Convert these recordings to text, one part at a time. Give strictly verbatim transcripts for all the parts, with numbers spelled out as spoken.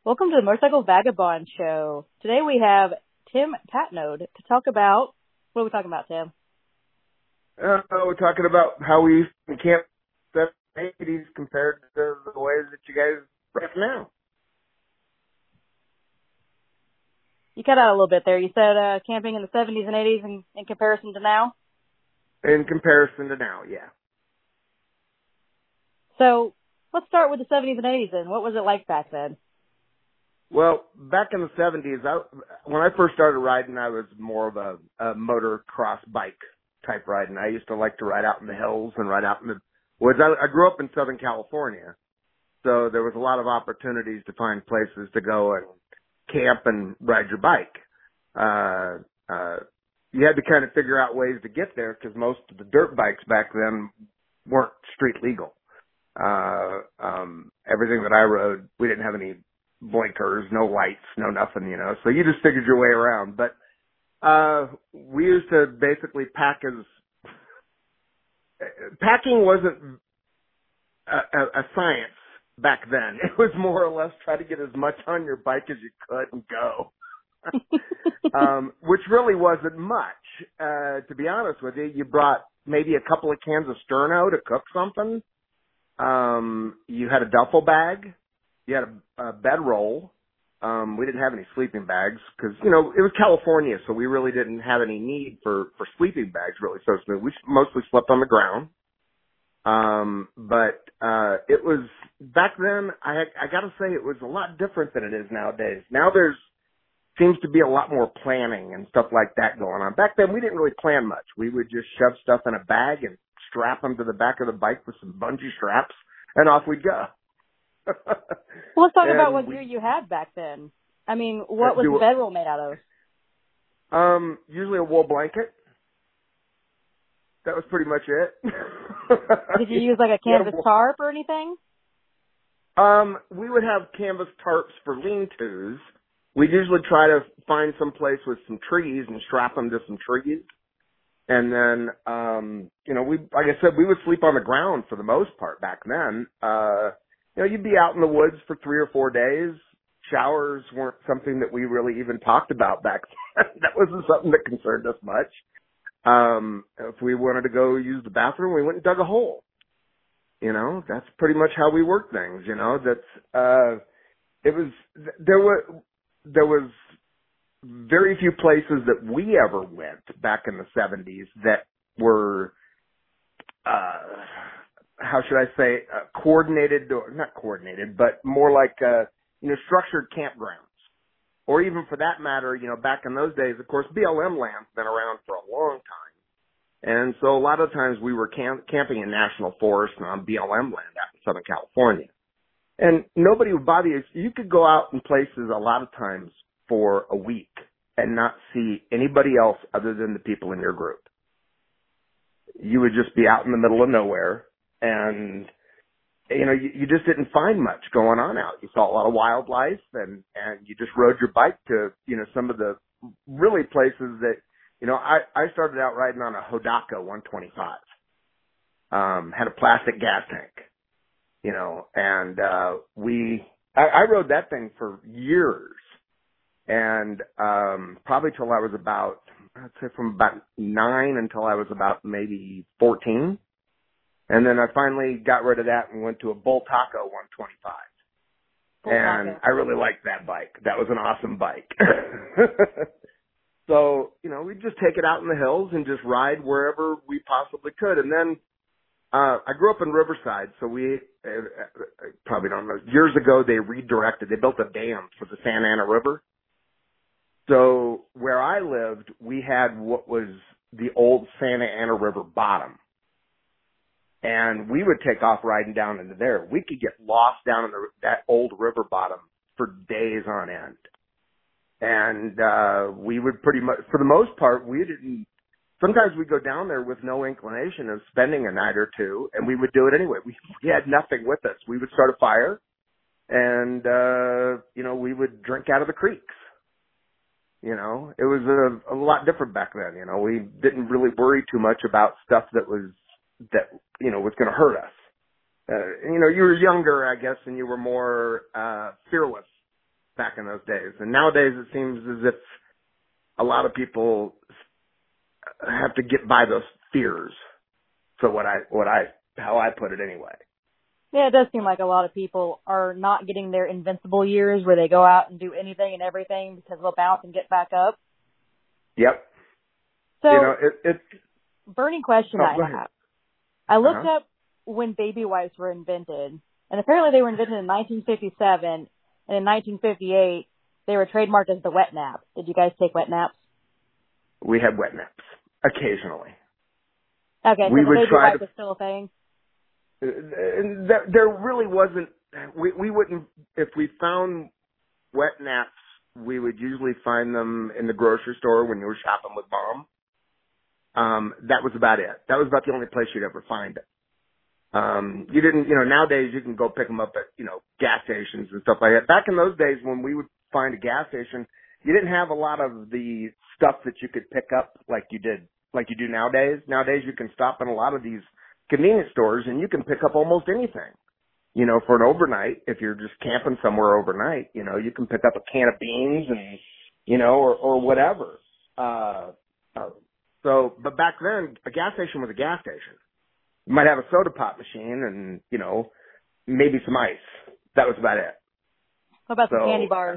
Welcome to the Motorcycle Vagabond Show. Today we have Tim Patnode to talk about, what are we talking about, Tim? Uh, we're talking about how we used to camp in the eighties compared to the ways that you guys rap now. You cut out a little bit there. You said uh, camping in the seventies and eighties in, in comparison to now? In comparison to now, yeah. So let's start with the seventies and eighties then. What was it like back then? Well, back in the seventies, I, when I first started riding, I was more of a, a motocross bike type riding. I used to like to ride out in the hills and ride out in the woods. I, I grew up in Southern California, so there was a lot of opportunities to find places to go and camp and ride your bike. Uh, uh, you had to kind of figure out ways to get there because most of the dirt bikes back then weren't street legal. Uh, um, everything that I rode, we didn't have any blinkers, no lights, no nothing, you know, so you just figured your way around. But, uh, we used to basically pack as, packing wasn't a, a, a science back then. It was more or less try to get as much on your bike as you could and go. um, which really wasn't much. Uh, to be honest with you, you brought maybe a couple of cans of Sterno to cook something. Um, you had a duffel bag. You had a, a bedroll. Um, we didn't have any sleeping bags because, you know, it was California, so we really didn't have any need for, for sleeping bags really. So we mostly slept on the ground. Um, but, uh, it was back then, I, I gotta say it was a lot different than it is nowadays. Now there's, seems to be a lot more planning and stuff like that going on. Back then we didn't really plan much. We would just shove stuff in a bag and strap them to the back of the bike with some bungee straps and off we'd go. Well, let's talk about what gear you had back then. I mean, what was the bedroll made out of? Um, usually a wool blanket. That was pretty much it. Did you use like a canvas yeah, tarp or anything? Um, we would have canvas tarps for lean-tos. We'd usually try to find some place with some trees and strap them to some trees. And then, um, you know, we, like I said, we would sleep on the ground for the most part back then. Uh, you know, you'd be out in the woods for three or four days. Showers weren't something that we really even talked about back then. That wasn't something that concerned us much. Um, if we wanted to go use the bathroom, we went and dug a hole. You know, that's pretty much how we worked things, you know, that's, uh, it was, there were, there was very few places that we ever went back in the seventies that were, uh, how should I say, uh, coordinated, or not coordinated, but more like, uh, you know, structured campgrounds. Or even for that matter, you know, back in those days, of course, B L M land's been around for a long time. And so a lot of times we were camp- camping in national forest and on B L M land out in Southern California. And nobody would bother you. You could go out in places a lot of times for a week and not see anybody else other than the people in your group. You would just be out in the middle of nowhere and, you know, you, you just didn't find much going on out. You saw a lot of wildlife and, and you just rode your bike to, you know, some of the really places that, you know, I, I started out riding on a Hodaka one twenty-five. Um, had a plastic gas tank, you know, and, uh, we, I, I rode that thing for years and, um, probably till I was about, I'd say from about nine until I was about maybe fourteen. And then I finally got rid of that and went to a Bultaco one twenty-five. And I really liked that bike. That was an awesome bike. So, you know, we'd just take it out in the hills and just ride wherever we possibly could. And then, uh, I grew up in Riverside, so we, uh, uh, probably don't know, years ago they redirected, they built a dam for the Santa Ana River. So where I lived, we had what was the old Santa Ana River bottom. And we would take off riding down into there. We could get lost down in the, that old river bottom for days on end. And, uh, we would pretty much, for the most part, we didn't, sometimes we'd go down there with no inclination of spending a night or two, and we would do it anyway. We, we had nothing with us. We would start a fire, and, uh, you know, we would drink out of the creeks. You know, it was a, a lot different back then. You know, we didn't really worry too much about stuff that was, that, you know, was going to hurt us. Uh, you know, you were younger, I guess, and you were more, uh, fearless back in those days. And nowadays it seems as if a lot of people have to get by those fears. So what I, what I, how I put it anyway. Yeah, it does seem like a lot of people are not getting their invincible years where they go out and do anything and everything because they'll bounce and get back up. Yep. So, you know, it, it's burning question oh, I have. I looked uh-huh. up when baby wipes were invented, and apparently they were invented in nineteen fifty-seven, and in nineteen fifty-eight they were trademarked as the wet nap. Did you guys take wet naps? We had wet naps occasionally. Okay, we so the would baby try wipe to, is still a thing? Uh, there, there really wasn't, we, we wouldn't, if we found wet naps, we would usually find them in the grocery store when you were shopping with mom. Um, that was about it. That was about the only place you'd ever find it. Um, you didn't, you know, nowadays you can go pick them up at, you know, gas stations and stuff like that. Back in those days when we would find a gas station, you didn't have a lot of the stuff that you could pick up like you did, like you do nowadays. Nowadays you can stop in a lot of these convenience stores and you can pick up almost anything. You know, for an overnight, if you're just camping somewhere overnight, you know, you can pick up a can of beans and, you know, or, or whatever. Uh, uh, so, but back then, a gas station was a gas station. You might have a soda pop machine and, you know, maybe some ice. That was about it. What about so, some candy bars?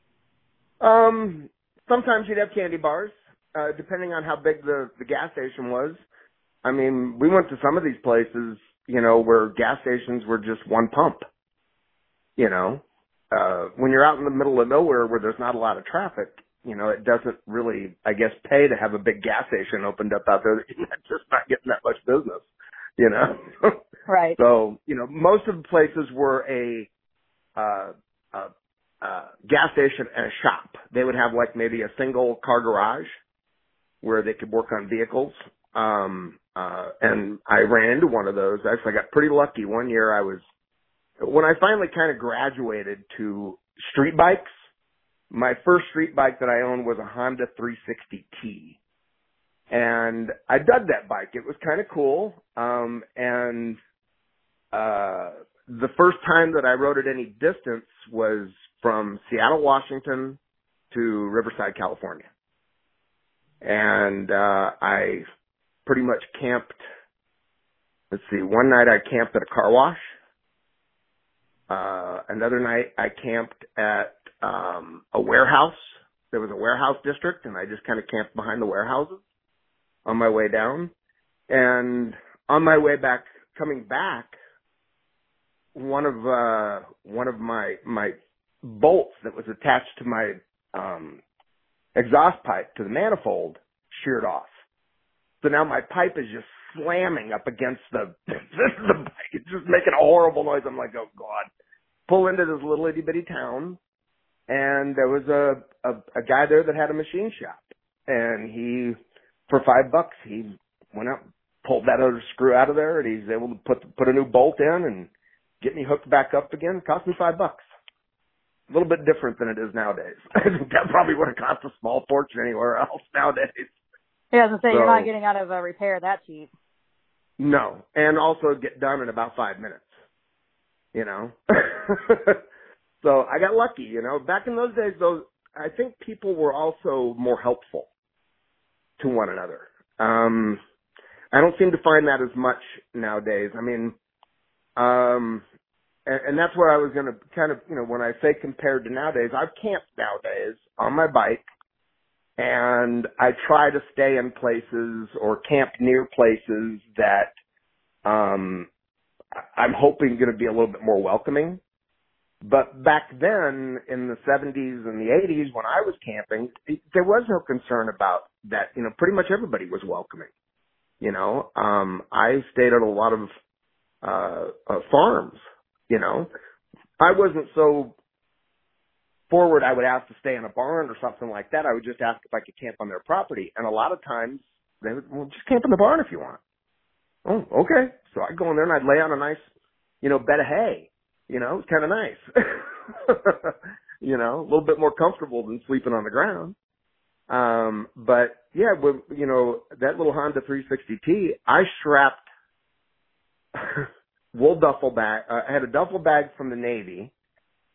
Um, sometimes you'd have candy bars, uh, depending on how big the, the gas station was. I mean, we went to some of these places, you know, where gas stations were just one pump. You know, uh, when you're out in the middle of nowhere where there's not a lot of traffic, you know, it doesn't really, I guess, pay to have a big gas station opened up out there that you're just not getting that much business, you know? Right. So, you know, most of the places were a, uh, a, a gas station and a shop. They would have like maybe a single car garage where they could work on vehicles. Um, uh, and I ran into one of those. Actually, I got pretty lucky. One year I was, when I finally kind of graduated to street bikes, my first street bike that I owned was a Honda three sixty T. And I dug that bike. It was kind of cool. Um, and, uh, the first time that I rode it any distance was from Seattle, Washington to Riverside, California. And, uh, I pretty much camped, let's see, one night I camped at a car wash. Uh, another night I camped at, um, a warehouse. There was a warehouse district and I just kind of camped behind the warehouses on my way down. And on my way back, coming back, one of, uh, one of my, my bolts that was attached to my, um, exhaust pipe to the manifold sheared off. So now my pipe is just slamming up against the, the bike. It's just making a horrible noise. I'm like, oh God. Pull into this little itty bitty town. And there was a, a, a guy there that had a machine shop. And he, for five bucks, he went out, pulled that other screw out of there, and he's able to put, put a new bolt in and get me hooked back up again. It cost me five bucks. A little bit different than it is nowadays. I think that probably would have cost a small fortune anywhere else nowadays. Yeah, I was going to say, so, you're not getting out of a repair that cheap. No. And also get done in about five minutes. You know? So I got lucky, you know. Back in those days, though, I think people were also more helpful to one another. Um, I don't seem to find that as much nowadays. I mean, um, and, and that's where I was going to kind of, you know, when I say compared to nowadays, I've camped nowadays on my bike, and I try to stay in places or camp near places that um, I'm hoping going to be a little bit more welcoming. But back then, in the seventies and the eighties, when I was camping, it, there was no concern about that. You know, pretty much everybody was welcoming. You know, um, I stayed at a lot of uh, uh, farms. You know, I wasn't so forward. I would ask to stay in a barn or something like that. I would just ask if I could camp on their property, and a lot of times they would, well, just camp in the barn if you want. Oh, okay. So I'd go in there and I'd lay on a nice, you know, bed of hay. You know, it's kind of nice. You know, a little bit more comfortable than sleeping on the ground. Um, but yeah, with, you know, that little Honda three sixty T, I strapped wool duffel bag. Uh, I had a duffel bag from the Navy,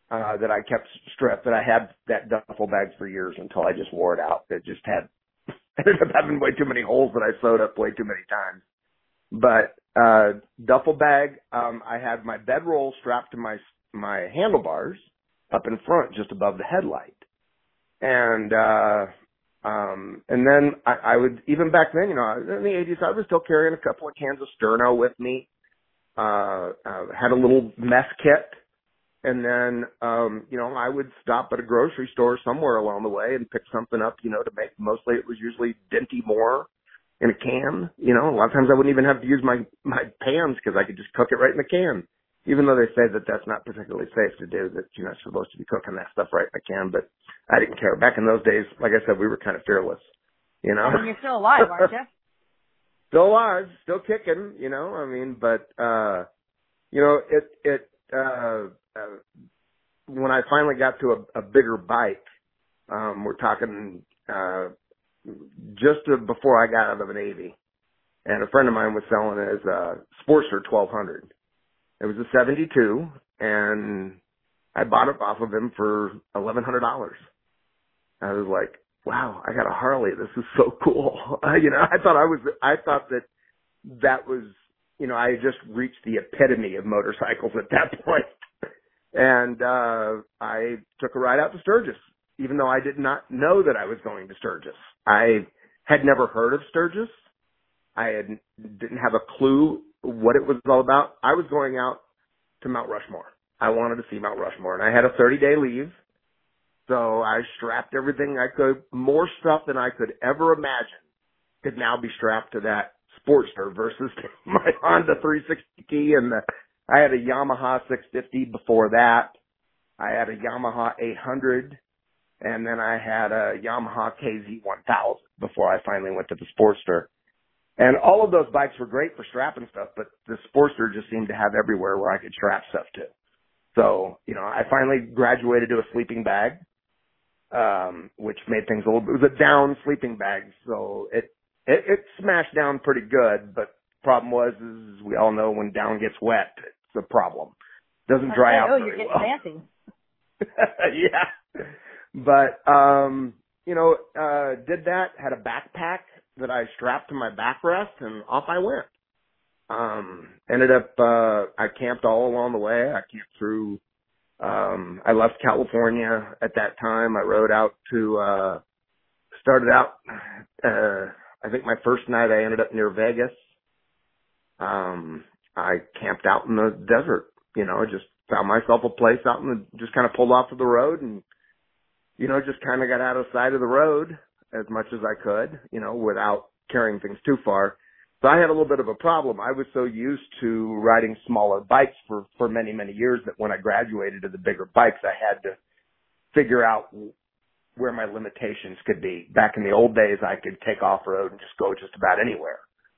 uh, that I kept stripped, and I had that duffel bag for years until I just wore it out. It just had, ended up having way too many holes that I sewed up way too many times. But, uh, duffel bag, um, I had my bedroll strapped to my, my handlebars up in front, just above the headlight. And, uh, um, and then I, I would, even back then, you know, in the eighties, I was still carrying a couple of cans of Sterno with me, uh, uh had a little mess kit. And then, um, you know, I would stop at a grocery store somewhere along the way and pick something up, you know, to make, mostly it was usually Dinty Moore in a can. You know, a lot of times I wouldn't even have to use my, my pans because I could just cook it right in the can. Even though they say that that's not particularly safe to do, that you're not supposed to be cooking that stuff right in the can, but I didn't care. Back in those days, like I said, we were kind of fearless, you know. I mean, you're still alive, aren't you? Still alive, still kicking, you know, I mean, but, uh, you know, it, it, uh, uh, when I finally got to a, a bigger bike, um, we're talking, uh, just uh, before I got out of the Navy, and a friend of mine was selling his, uh, Sportster twelve hundred. It was a seventy-two, and I bought it off of him for eleven hundred dollars. I was like, wow, I got a Harley. This is so cool. Uh, you know, I thought I was, I thought that that was, you know, I had just reached the epitome of motorcycles at that point. And, uh, I took a ride out to Sturgis, even though I did not know that I was going to Sturgis. I had never heard of Sturgis. I had, didn't have a clue what it was all about. I was going out to Mount Rushmore. I wanted to see Mount Rushmore, and I had a thirty day leave. So I strapped everything I could, more stuff than I could ever imagine could now be strapped to that Sportster versus my Honda three sixty, and the, I had a Yamaha six fifty before that. I had a Yamaha eight hundred, and then I had a Yamaha K Z one thousand before I finally went to the Sportster. And all of those bikes were great for strapping stuff, but the Sportster just seemed to have everywhere where I could strap stuff to. So, you know, I finally graduated to a sleeping bag, um, which made things a little, it was a down sleeping bag. So it, it, it smashed down pretty good, but the problem was, is we all know when down gets wet, it's a problem. Doesn't dry out oh, very you're getting well. fancy. Yeah. But, um, you know, uh, did that, had a backpack that I strapped to my backrest, and off I went. Um, ended up, uh, I camped all along the way. I camped through, um, I left California at that time. I rode out to, uh, started out, uh, I think my first night I ended up near Vegas. Um, I camped out in the desert, you know, just found myself a place out in the, just kind of pulled off of the road and, you know, just kind of got out of sight of the road as much as I could, you know, without carrying things too far. So I had a little bit of a problem. I was so used to riding smaller bikes for, for many, many years that when I graduated to the bigger bikes, I had to figure out where my limitations could be. Back in the old days, I could take off-road and just go just about anywhere.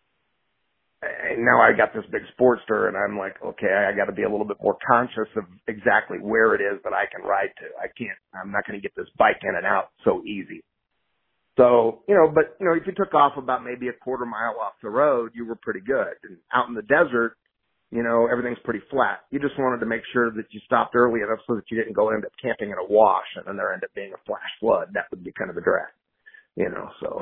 And now I got this big Sportster, and I'm like, okay, I got to be a little bit more conscious of exactly where it is that I can ride to. I can't, I'm not going to get this bike in and out so easy. So, you know, but, you know, if you took off about maybe a quarter mile off the road, you were pretty good. And out in the desert, you know, everything's pretty flat. You just wanted to make sure that you stopped early enough so that you didn't go end up camping in a wash and then there end up being a flash flood. That would be kind of a drag, you know, so.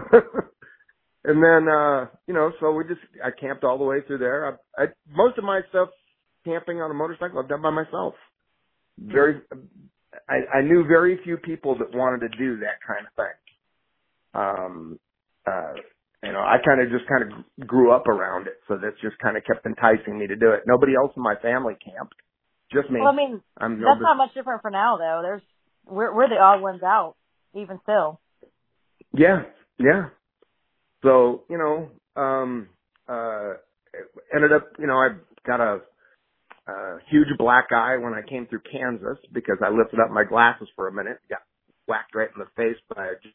And then, uh, you know, so we just, I camped all the way through there. I, I, most of my stuff camping on a motorcycle I've done by myself. Very, I, I knew very few people that wanted to do that kind of thing. Um, uh, you know, I kind of just kind of grew up around it, so that's just kind of kept enticing me to do it. Nobody else in my family camped, just me. Well, I mean, I'm that's no not much different for now, though. There's, we're, we're the odd ones out, even still. Yeah, yeah. So, you know, um, uh, ended up, you know, I got a, a huge black eye when I came through Kansas because I lifted up my glasses for a minute, got whacked right in the face by a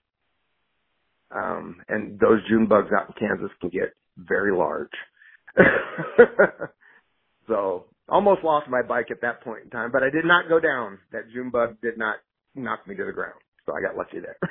Um, and those June bugs out in Kansas can get very large. So almost lost my bike at that point in time, but I did not go down. That June bug did not knock me to the ground. So I got lucky there.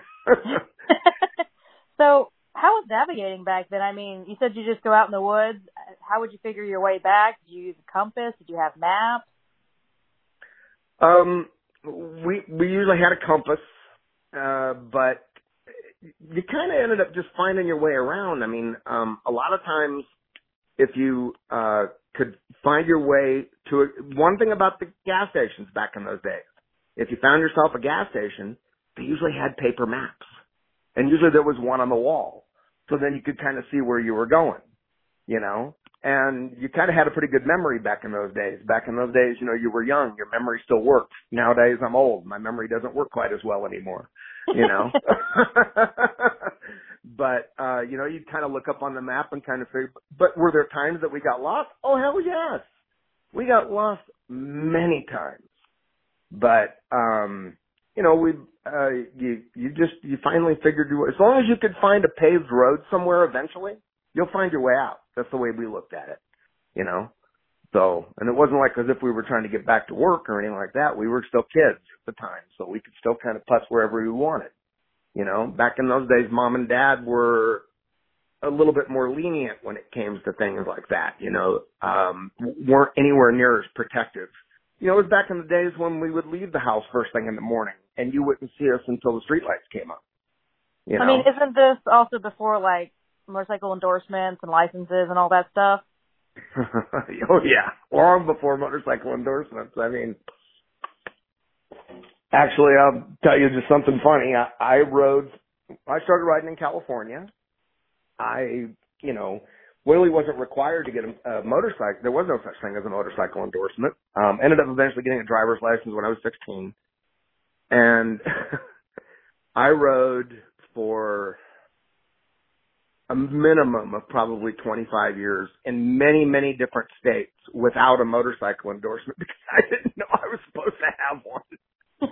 So how was navigating back then? I mean, you said you just go out in the woods. How would you figure your way back? Did you use a compass? Did you have maps? Um, we we usually had a compass, uh, but you kind of ended up just finding your way around. I mean, um, a lot of times, if you uh, could find your way to a, one thing about the gas stations back in those days, if you found yourself a gas station, they usually had paper maps, and usually there was one on the wall, so then you could kind of see where you were going, you know. And you kind of had a pretty good memory back in those days. Back in those days, you know, you were young. Your memory still worked. Nowadays, I'm old. My memory doesn't work quite as well anymore, you know. But, uh, you know, you'd kind of look up on the map and kind of figure, but were there times that we got lost? Oh, hell yes. We got lost many times. But, um, you know, we, uh, you, you just, you finally figured your way. As long as you could find a paved road somewhere eventually, you'll find your way out. That's the way we looked at it, you know? So, and it wasn't like as if we were trying to get back to work or anything like that. We were still kids at the time, so we could still kind of putz wherever we wanted. You know, back in those days, mom and dad were a little bit more lenient when it came to things like that, you know, um, weren't anywhere near as protective. You know, it was back in the days when we would leave the house first thing in the morning and you wouldn't see us until the streetlights came up. You know? I mean, isn't this also before, like, motorcycle endorsements and licenses and all that stuff? Oh, yeah. Long before motorcycle endorsements. I mean, actually, I'll tell you just something funny. I, I rode, I started riding in California. I, you know, really wasn't required to get a, a motorcycle. There was no such thing as a motorcycle endorsement. Um, ended up eventually getting a driver's license when I was sixteen. And I rode for a minimum of probably twenty-five years in many, many different states without a motorcycle endorsement because I didn't know I was supposed to have one.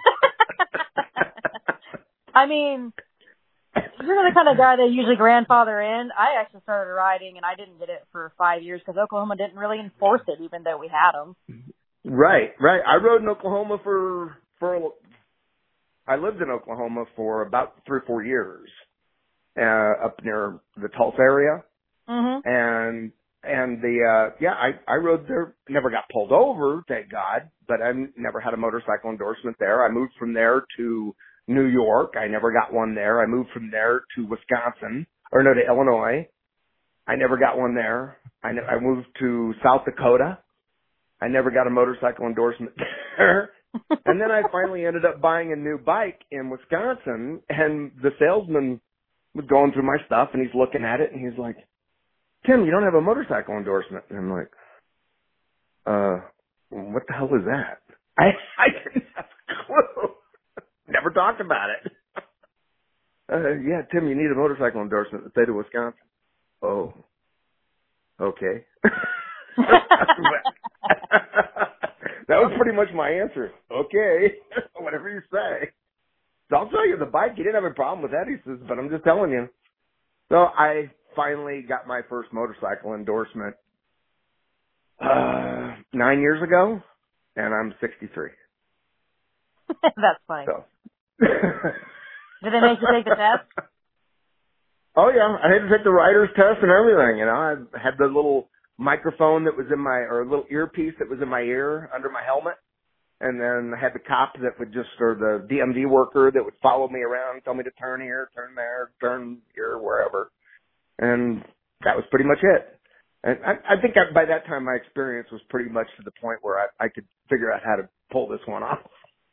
I mean, you're the kind of guy they usually grandfather in. I actually started riding, and I didn't get it for five years because Oklahoma didn't really enforce it, even though we had them. Right, right. I rode in Oklahoma for for. I lived in Oklahoma for about three or four years, uh, up near the Tulsa area, mm-hmm. and and the uh, yeah, I I rode there. Never got pulled over, thank God, but I never had a motorcycle endorsement there. I moved from there to New York. I never got one there. I moved from there to Wisconsin, or no, to Illinois. I never got one there. I, ne- I moved to South Dakota. I never got a motorcycle endorsement there. And then I finally ended up buying a new bike in Wisconsin, and the salesman was going through my stuff, and he's looking at it, and he's like, Tim, you don't have a motorcycle endorsement. And I'm like, uh, what the hell is that? I, I didn't have a clue. Never talked about it. Uh, yeah, Tim, you need a motorcycle endorsement in the state of Wisconsin. Oh, okay. That was pretty much my answer. Okay, whatever you say. So I'll tell you the bike. He didn't have a problem with that, he says, but I'm just telling you. So I finally got my first motorcycle endorsement uh, nine years ago, and I'm sixty-three. That's funny. So. Did they make you take the test? Oh yeah, I had to take the rider's test and everything. You know, I had the little microphone that was in my, or a little earpiece that was in my ear under my helmet, and then I had the cop that would just, or the D M V worker that would follow me around, tell me to turn here, turn there, turn here, wherever, and that was pretty much it. And I, I think I, by that time my experience was pretty much to the point where I, I could figure out how to pull this one off.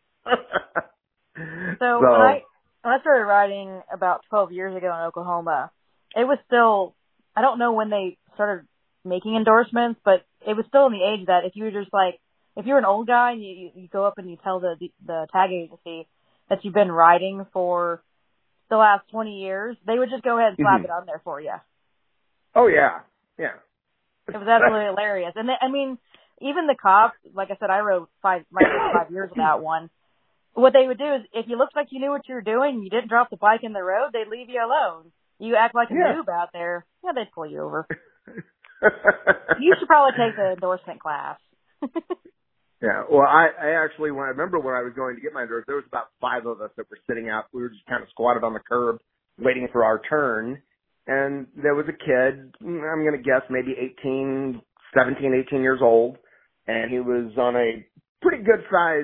So, so when I when I started riding about twelve years ago in Oklahoma, it was still, I don't know when they started making endorsements, but it was still in the age that if you were just like, if you're an old guy and you, you go up and you tell the the tag agency that you've been riding for the last twenty years, they would just go ahead and slap mm-hmm. it on there for you. Oh yeah, yeah. It was absolutely hilarious. And they, I mean, even the cops, like I said, I rode five, my first five years without one. What they would do is, if you looked like you knew what you were doing, you didn't drop the bike in the road, they'd leave you alone. You act like a yeah. noob out there, yeah, they'd pull you over. You should probably take the endorsement class. Yeah, well, I, I actually, when I remember when I was going to get my endorsement, there was about five of us that were sitting out. We were just kind of squatted on the curb waiting for our turn. And there was a kid, I'm going to guess maybe eighteen, seventeen, eighteen years old. And he was on a pretty good size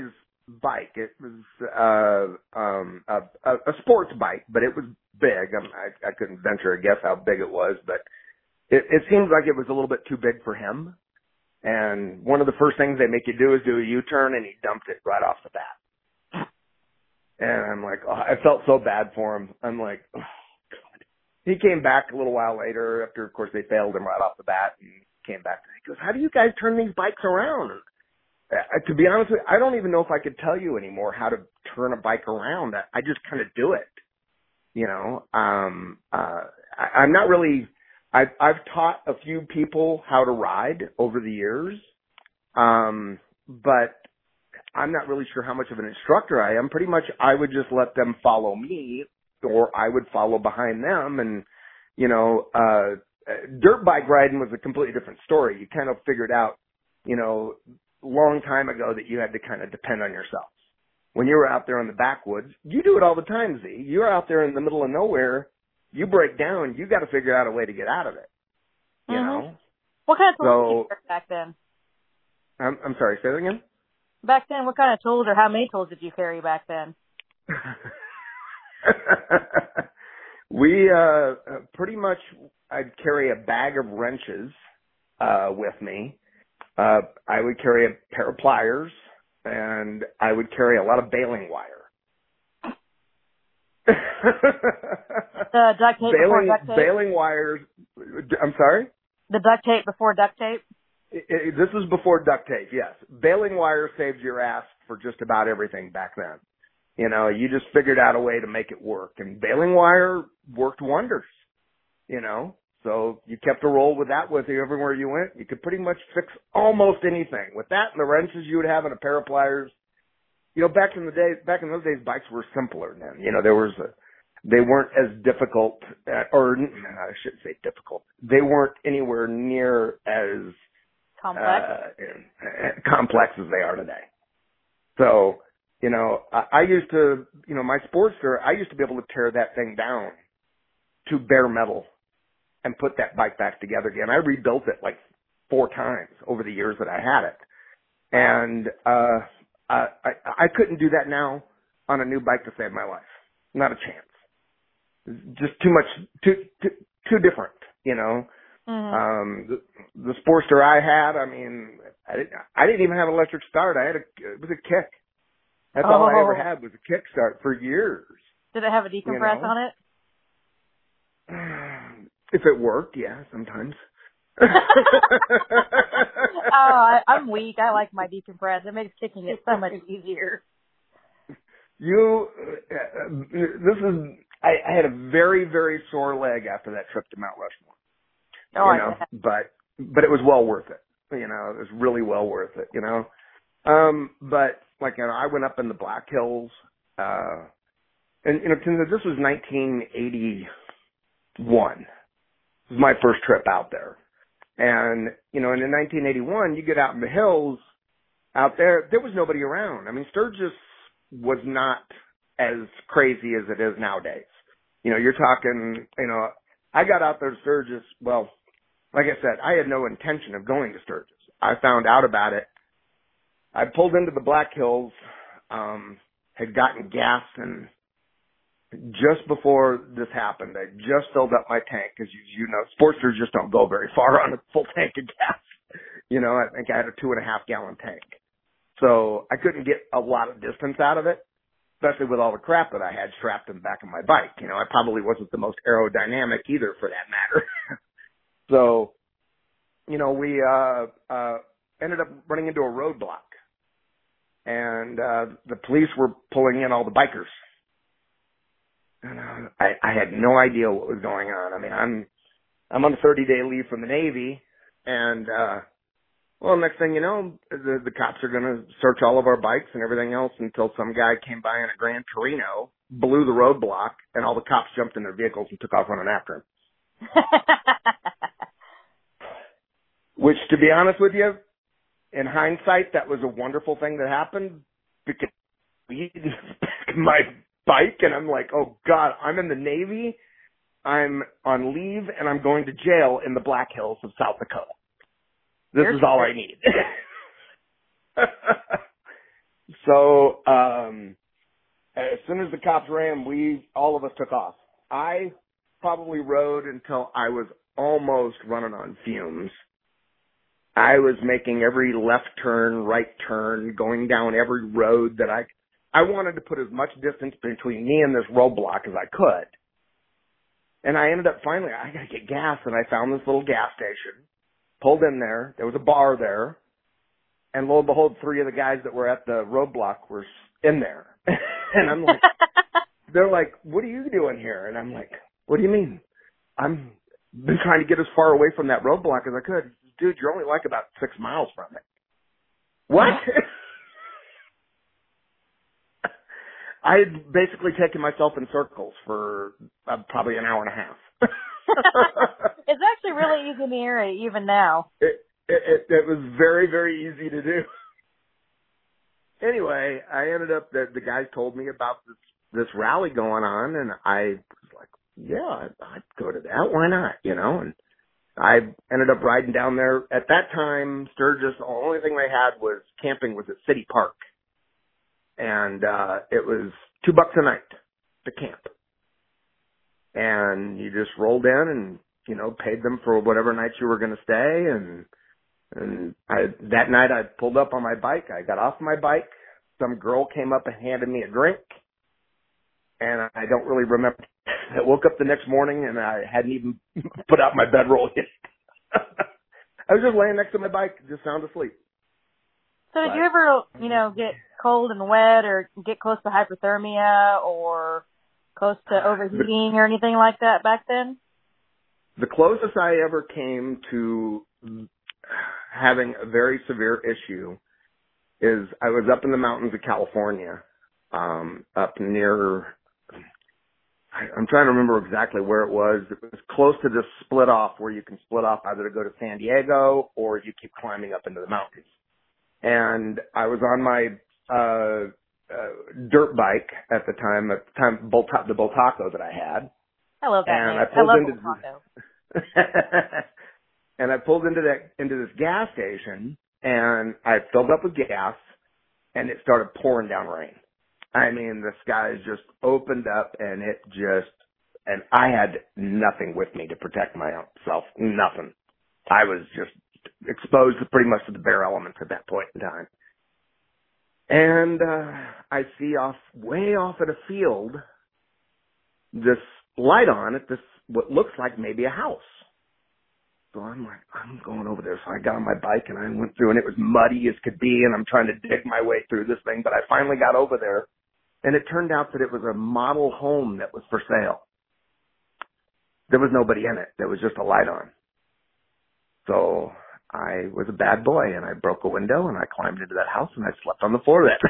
bike. It was uh, um, a, a, a sports bike, but it was big. I, I, I couldn't venture a guess how big it was, but it, it seemed like it was a little bit too big for him. And one of the first things they make you do is do a U-turn, and he dumped it right off the bat. And I'm like, oh, I felt so bad for him. I'm like, oh, God. He came back a little while later after, of course, they failed him right off the bat, and came back. And he goes, how do you guys turn these bikes around? And, uh, to be honest with you, I don't even know if I could tell you anymore how to turn a bike around. I, I just kind of do it. You know, um, uh, I, I'm not really, I've, I've taught a few people how to ride over the years. Um, but I'm not really sure how much of an instructor I am. Pretty much I would just let them follow me, or I would follow behind them. And, you know, uh, dirt bike riding was a completely different story. You kind of figured out, you know, a long time ago that you had to kind of depend on yourself. When you were out there in the backwoods, you do it all the time, Z. You're out there in the middle of nowhere. You break down. You got to figure out a way to get out of it. You mm-hmm. know? What kind of tools so, did you carry back then? I'm, I'm sorry, say that again? Back then, what kind of tools or how many tools did you carry back then? we, uh, pretty much, I'd carry a bag of wrenches, uh, with me. Uh, I would carry a pair of pliers, and I would carry a lot of baling wire. The duct tape baling, before duct tape? Baling wires, I'm sorry? The duct tape before duct tape? It, it, this is before duct tape, yes. Baling wire saved your ass for just about everything back then. You know, you just figured out a way to make it work. And baling wire worked wonders, you know. So you kept a roll with that with you everywhere you went. You could pretty much fix almost anything. With that and the wrenches you would have and a pair of pliers. You know, back in the day, back in those days, bikes were simpler then. You know, there was a, they weren't as difficult, uh, or I shouldn't say difficult. They weren't anywhere near as complex, uh, complex as they are today. So, you know, I, I used to, you know, my Sportster, I used to be able to tear that thing down to bare metal and put that bike back together again. I rebuilt it like four times over the years that I had it. And, uh, I, I, I couldn't do that now on a new bike to save my life. Not a chance. Just too much, too, too, too different, you know. Mm-hmm. Um, the, the Sportster I had, I mean, I didn't, I didn't even have an electric start. I had a, it was a kick. That's oh. all I ever had was a kick start for years. Did it have a decompress you know? on it? If it worked, yeah, sometimes. oh, I, I'm weak. I like my decompress. It makes kicking it so much easier. You, uh, this is, I, I had a very, very sore leg after that trip to Mount Rushmore. Oh, you know, I but, but it was well worth it. You know, it was really well worth it, you know. Um, but, like, you know, I went up in the Black Hills, uh, and, you know, this was nineteen eighty-one. This was my first trip out there. And, you know, and in nineteen eighty-one, you get out in the hills out there, there was nobody around. I mean, Sturgis was not as crazy as it is nowadays. You know, you're talking, you know, I got out there to Sturgis, well, like I said, I had no intention of going to Sturgis. I found out about it. I pulled into the Black Hills, um, had gotten gas, and just before this happened, I just filled up my tank, because you, you know, Sportsters just don't go very far on a full tank of gas. You know, I think I had a two and a half gallon tank. So I couldn't get a lot of distance out of it, especially with all the crap that I had strapped in the back of my bike. You know, I probably wasn't the most aerodynamic either, for that matter. So, you know, we uh, uh, ended up running into a roadblock, and uh, the police were pulling in all the bikers. And uh, I, I had no idea what was going on. I mean, I'm I'm on a thirty day leave from the Navy, and uh, well, next thing you know, the, the cops are going to search all of our bikes and everything else until some guy came by in a Gran Torino, blew the roadblock, and all the cops jumped in their vehicles and took off running after him. Which, to be honest with you, in hindsight, that was a wonderful thing that happened, because we my bike, and I'm like, oh God, I'm in the Navy, I'm on leave, and I'm going to jail in the Black Hills of South Dakota. This You're is all I need. So, um, as soon as the cops ran, we, all of us took off. I probably rode until I was almost running on fumes. I was making every left turn, right turn, going down every road that I, I wanted to put as much distance between me and this roadblock as I could. And I ended up finally, I gotta get gas, and I found this little gas station, pulled in there, there was a bar there, and lo and behold, three of the guys that were at the roadblock were in there. And I'm like, they're like, what are you doing here? And I'm like, what do you mean? I'm been trying to get as far away from that roadblock as I could. Dude, you're only like about six miles from it. What? I had basically taken myself in circles for uh, probably an hour and a half. It's actually really easy in the area, even now. It, it, it, it was very, very easy to do. Anyway, I ended up, the, the guys told me about this, this rally going on, and I was like, yeah, I'd, I'd go to that. Why not? You know, and I ended up riding down there. At that time, Sturgis, the only thing they had was camping was at City Park. And uh it was two bucks a night to camp. And you just rolled in and, you know, paid them for whatever nights you were going to stay. And and I that night I pulled up on my bike. I got off my bike. Some girl came up and handed me a drink. And I don't really remember. I woke up the next morning and I hadn't even put out my bedroll yet. I was just laying next to my bike, just sound asleep. So did you ever, you know, get cold and wet or get close to hypothermia or close to overheating or anything like that back then? The closest I ever came to having a very severe issue is I was up in the mountains of California, um, up near, I, I'm trying to remember exactly where it was. It was close to this split off where you can split off either to go to San Diego or you keep climbing up into the mountains. And I was on my uh, uh dirt bike at the time, at the time, Bolt- the Boltaco that I had. I love that and name. I, pulled I love into Boltaco. And I pulled into that into this gas station, and I filled up with gas, and it started pouring down rain. I mean, the skies just opened up, and it just, and I had nothing with me to protect myself, nothing. I was just exposed to pretty much to the bare elements at that point in time. And uh, I see off, way off at a field, this light on at this, what looks like maybe a house. So I'm like, I'm going over there. So I got on my bike and I went through, and it was muddy as could be, and I'm trying to dig my way through this thing. But I finally got over there, and it turned out that it was a model home that was for sale. There was nobody in it. There was just a light on. So I was a bad boy, and I broke a window, and I climbed into that house, and I slept on the floor that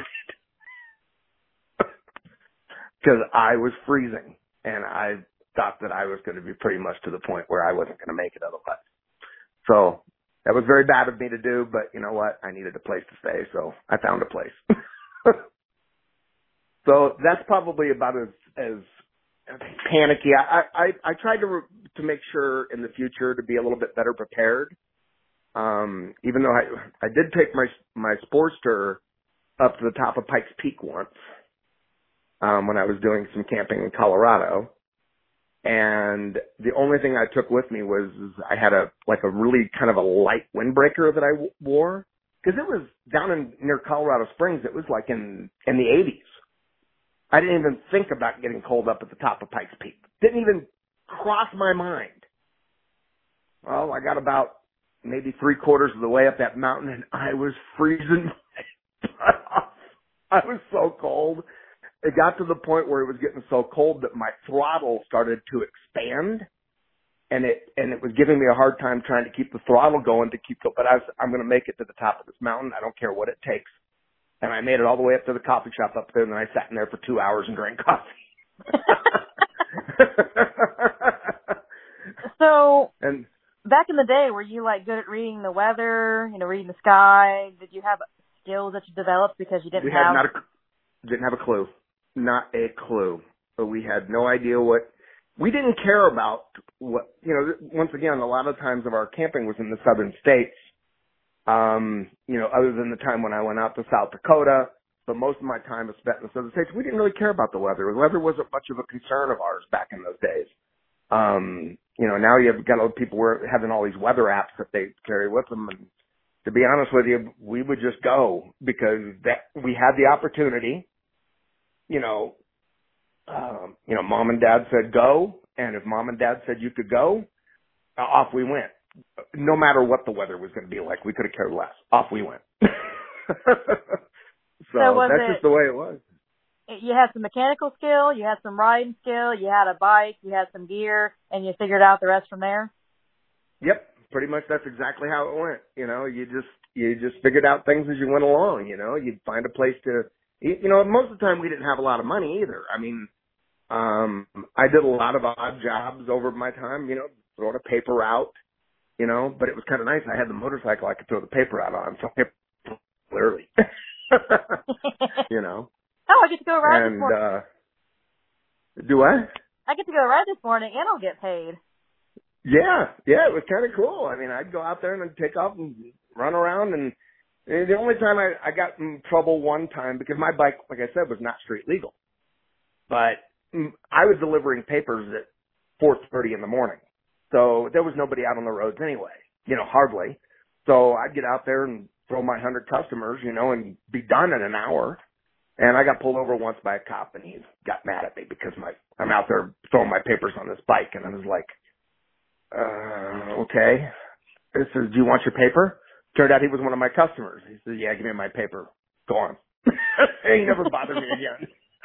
night. Because I was freezing, and I thought that I was going to be pretty much to the point where I wasn't going to make it otherwise. So that was very bad of me to do, but you know what? I needed a place to stay, so I found a place. So that's probably about as, as panicky. I, I, I tried to, re- to make sure in the future to be a little bit better prepared. Um, even though I, I did take my, my Sportster up to the top of Pikes Peak once, um, when I was doing some camping in Colorado. And the only thing I took with me was I had a, like a really kind of a light windbreaker that I w- wore. Cause it was down in near Colorado Springs. It was like in, in the eighties. I didn't even think about getting cold up at the top of Pikes Peak. Didn't even cross my mind. Well, I got about maybe three quarters of the way up that mountain, and I was freezing my butt off. I was so cold. It got to the point where it was getting so cold that my throttle started to expand, and it and it was giving me a hard time trying to keep the throttle going to keep. But I was, I'm going to make it to the top of this mountain. I don't care what it takes. And I made it all the way up to the coffee shop up there, and then I sat in there for two hours and drank coffee. So, and back in the day, were you like good at reading the weather, you know, reading the sky? Did you have skills that you developed because you didn't we had have? not a, didn't have a clue, not a clue. But we had no idea what. We didn't care about what, you know. Once again, a lot of times of our camping was in the southern states. Um, you know, other than the time when I went out to South Dakota, but most of my time is spent in the Southern States. We didn't really care about the weather. The weather wasn't much of a concern of ours back in those days. Um, you know, now you've got other people who are having all these weather apps that they carry with them. And to be honest with you, we would just go because that we had the opportunity. You know, um, you know, mom and dad said go, and if mom and dad said you could go, uh, off we went. No matter what the weather was going to be like, we could have cared less. Off we went. so so that's it, just the way it was. You had some mechanical skill, you had some riding skill, you had a bike, you had some gear, and you figured out the rest from there? Yep, pretty much that's exactly how it went. You know, you just you just figured out things as you went along. You know, you'd find a place to, you know, most of the time we didn't have a lot of money either. I mean, um, I did a lot of odd jobs over my time, you know, throwing a paper out, you know, but it was kind of nice. I had the motorcycle I could throw the paper out on, so literally, you know. Oh, I get to go ride and, this morning. Uh, do what? I get to go ride this morning and I'll get paid. Yeah, yeah, it was kind of cool. I mean, I'd go out there and I'd take off and run around, and the only time I, I got in trouble one time, because my bike, like I said, was not street legal, but I was delivering papers at four thirty in the morning, so there was nobody out on the roads anyway, you know, hardly. So I'd get out there and throw my hundred customers, you know, and be done in an hour. And I got pulled over once by a cop, and he got mad at me because my I'm out there throwing my papers on this bike, and I was like, uh, okay. He says, do you want your paper? Turned out he was one of my customers. He said, yeah, give me my paper. Go on. He never bothered me again.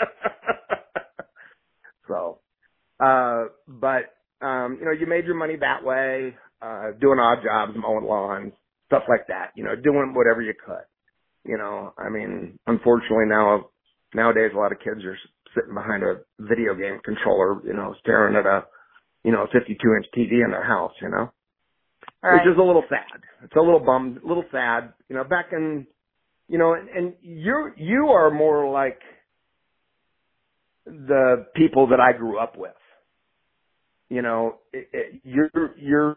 so, uh, but, um, you know, you made your money that way, uh, doing odd jobs, mowing lawns, stuff like that, you know, doing whatever you could. You know, I mean, unfortunately now, nowadays a lot of kids are sitting behind a video game controller, you know, staring at a, you know, fifty-two inch T V in their house, you know, right. Which is a little sad. It's a little bummed, a little sad, you know, back in, you know, and, and you're, you are more like the people that I grew up with, you know, it, it, you're, you're,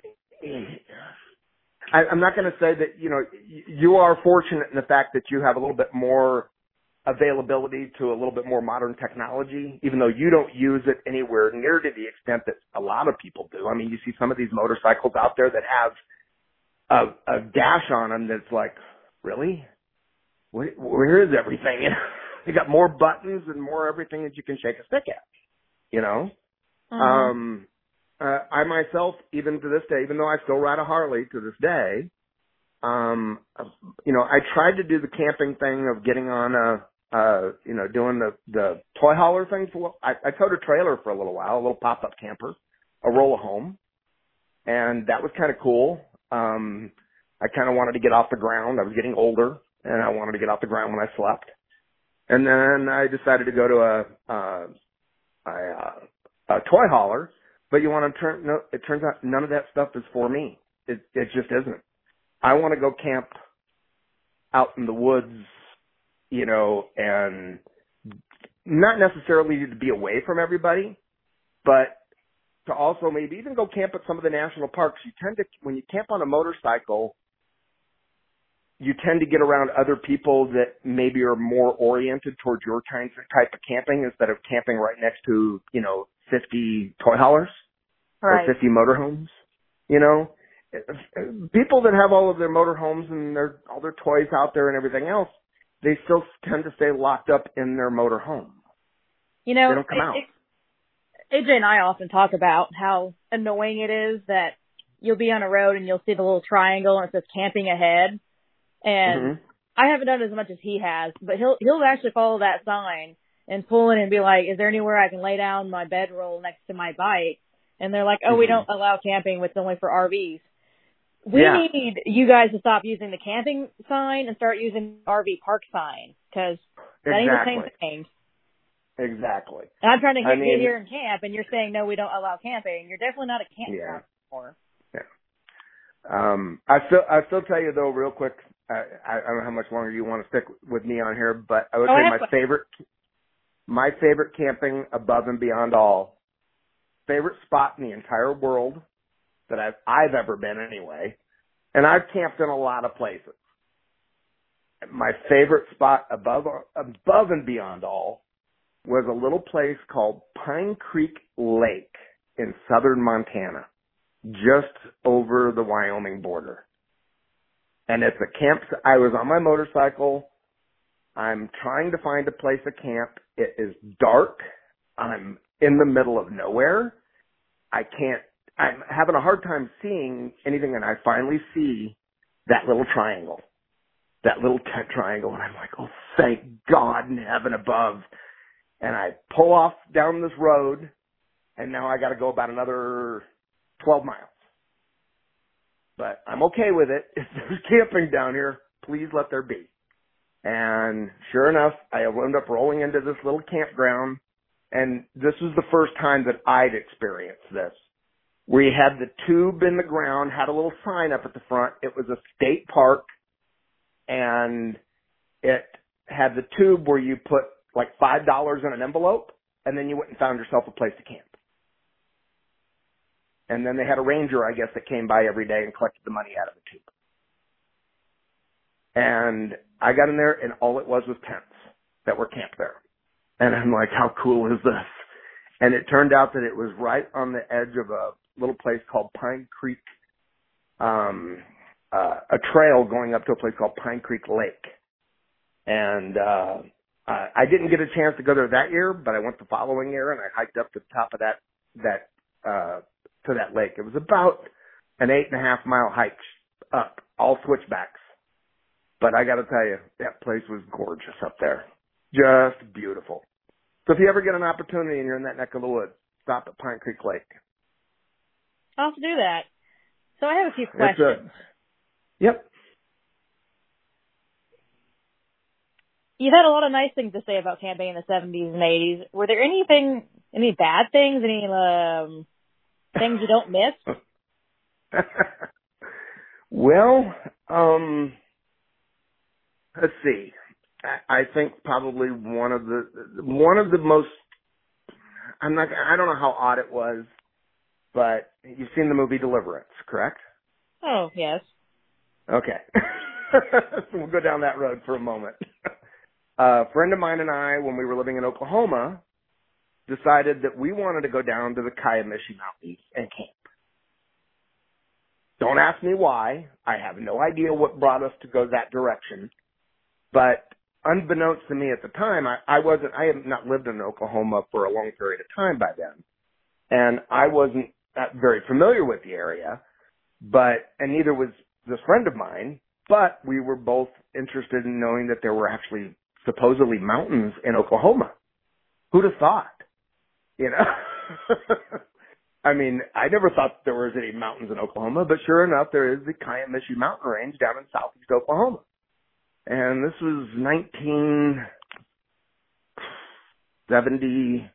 I, I'm not going to say that, you know, you are fortunate in the fact that you have a little bit more availability to a little bit more modern technology, even though you don't use it anywhere near to the extent that a lot of people do. I mean, you see some of these motorcycles out there that have a, a dash on them that's like, really? Where, where is everything? You know, they got more buttons and more everything that you can shake a stick at, you know? Mm-hmm. Um, Uh, I myself, even to this day, even though I still ride a Harley to this day, um, you know, I tried to do the camping thing of getting on a, uh, you know, doing the, the toy hauler thing for, I, I towed a trailer for a little while, a little pop-up camper, a roll of home, and that was kind of cool. Um, I kind of wanted to get off the ground. I was getting older, and I wanted to get off the ground when I slept. And then I decided to go to a, uh, a, a toy hauler. But you want to turn, no, it turns out none of that stuff is for me. It, it just isn't. I want to go camp out in the woods, you know, and not necessarily to be away from everybody, but to also maybe even go camp at some of the national parks. You tend to, when you camp on a motorcycle, you tend to get around other people that maybe are more oriented towards your kind of type of camping instead of camping right next to, you know, fifty toy haulers. Right. Or fifty motorhomes, you know, people that have all of their motorhomes and their all their toys out there and everything else, they still tend to stay locked up in their motorhome. You know, they don't come it, out. It, A J and I often talk about how annoying it is that you'll be on a road and you'll see the little triangle and it says camping ahead, and mm-hmm. I haven't done it as much as he has, but he'll he'll actually follow that sign and pull in and be like, "Is there anywhere I can lay down my bedroll next to my bike?" And they're like, oh, mm-hmm. we don't allow camping. It's only for R Vs. We yeah. need you guys to stop using the camping sign and start using the R V park sign, because that exactly. ain't the same thing. Exactly. And I'm trying to get, I mean, get here and camp, and you're saying, no, we don't allow camping. You're definitely not a campground yeah. anymore. Yeah. Um, I still, I still tell you, though, real quick, I, I don't know how much longer you want to stick with me on here, but I would oh, say I my favorite, my favorite camping above and beyond all, favorite spot in the entire world that I've, I've ever been anyway. And I've camped in a lot of places. my favorite spot above, above and beyond all was a little place called Pine Creek Lake in southern Montana, just over the Wyoming border. And it's a camp. I was on my motorcycle. I'm trying to find a place to camp. It is dark. I'm in the middle of nowhere. I can't, I'm having a hard time seeing anything, and I finally see that little triangle, that little tent triangle, and I'm like, oh, thank God in heaven above. And I pull off down this road, and now I got to go about another twelve miles. But I'm okay with it. If there's camping down here, please let there be. And sure enough, I wound up rolling into this little campground, and this was the first time that I'd experienced this. We had the tube in the ground, had a little sign up at the front. It was a state park, and it had the tube where you put like five dollars in an envelope, and then you went and found yourself a place to camp. And then they had a ranger, I guess, that came by every day and collected the money out of the tube. And I got in there, and all it was was tents that were camped there. And I'm like, how cool is this? And it turned out that it was right on the edge of a little place called Pine Creek, um, uh, a trail going up to a place called Pine Creek Lake. And uh, uh, I didn't get a chance to go there that year, but I went the following year, and I hiked up to the top of that, that, uh, to that lake. It was about an eight and a half mile hike up, all switchbacks. But I got to tell you, that place was gorgeous up there. Just beautiful. So if you ever get an opportunity and you're in that neck of the woods, stop at Pine Creek Lake. I'll have to do that. So I have a few questions. A, yep. You've had a lot of nice things to say about camping in the seventies and eighties. Were there anything, any bad things, any um, things you don't miss? Well, um, let's see. I, I think probably one of the one of the most. I'm not. I don't know how odd it was, but you've seen the movie Deliverance, correct? Oh yes. Okay. So we'll go down that road for a moment. A friend of mine and I, when we were living in Oklahoma, decided that we wanted to go down to the Kiamishi Mountains and camp. Don't ask me why. I have no idea what brought us to go that direction. But unbeknownst to me at the time, I, I wasn't, I had not lived in Oklahoma for a long period of time by then. And I wasn't that very familiar with the area, but, and neither was this friend of mine, but we were both interested in knowing that there were actually supposedly mountains in Oklahoma. Who'd have thought? You know? I mean, I never thought there was any mountains in Oklahoma, but sure enough, there is the Kiamishi Mountain Range down in southeast Oklahoma. And this was nineteen seventy,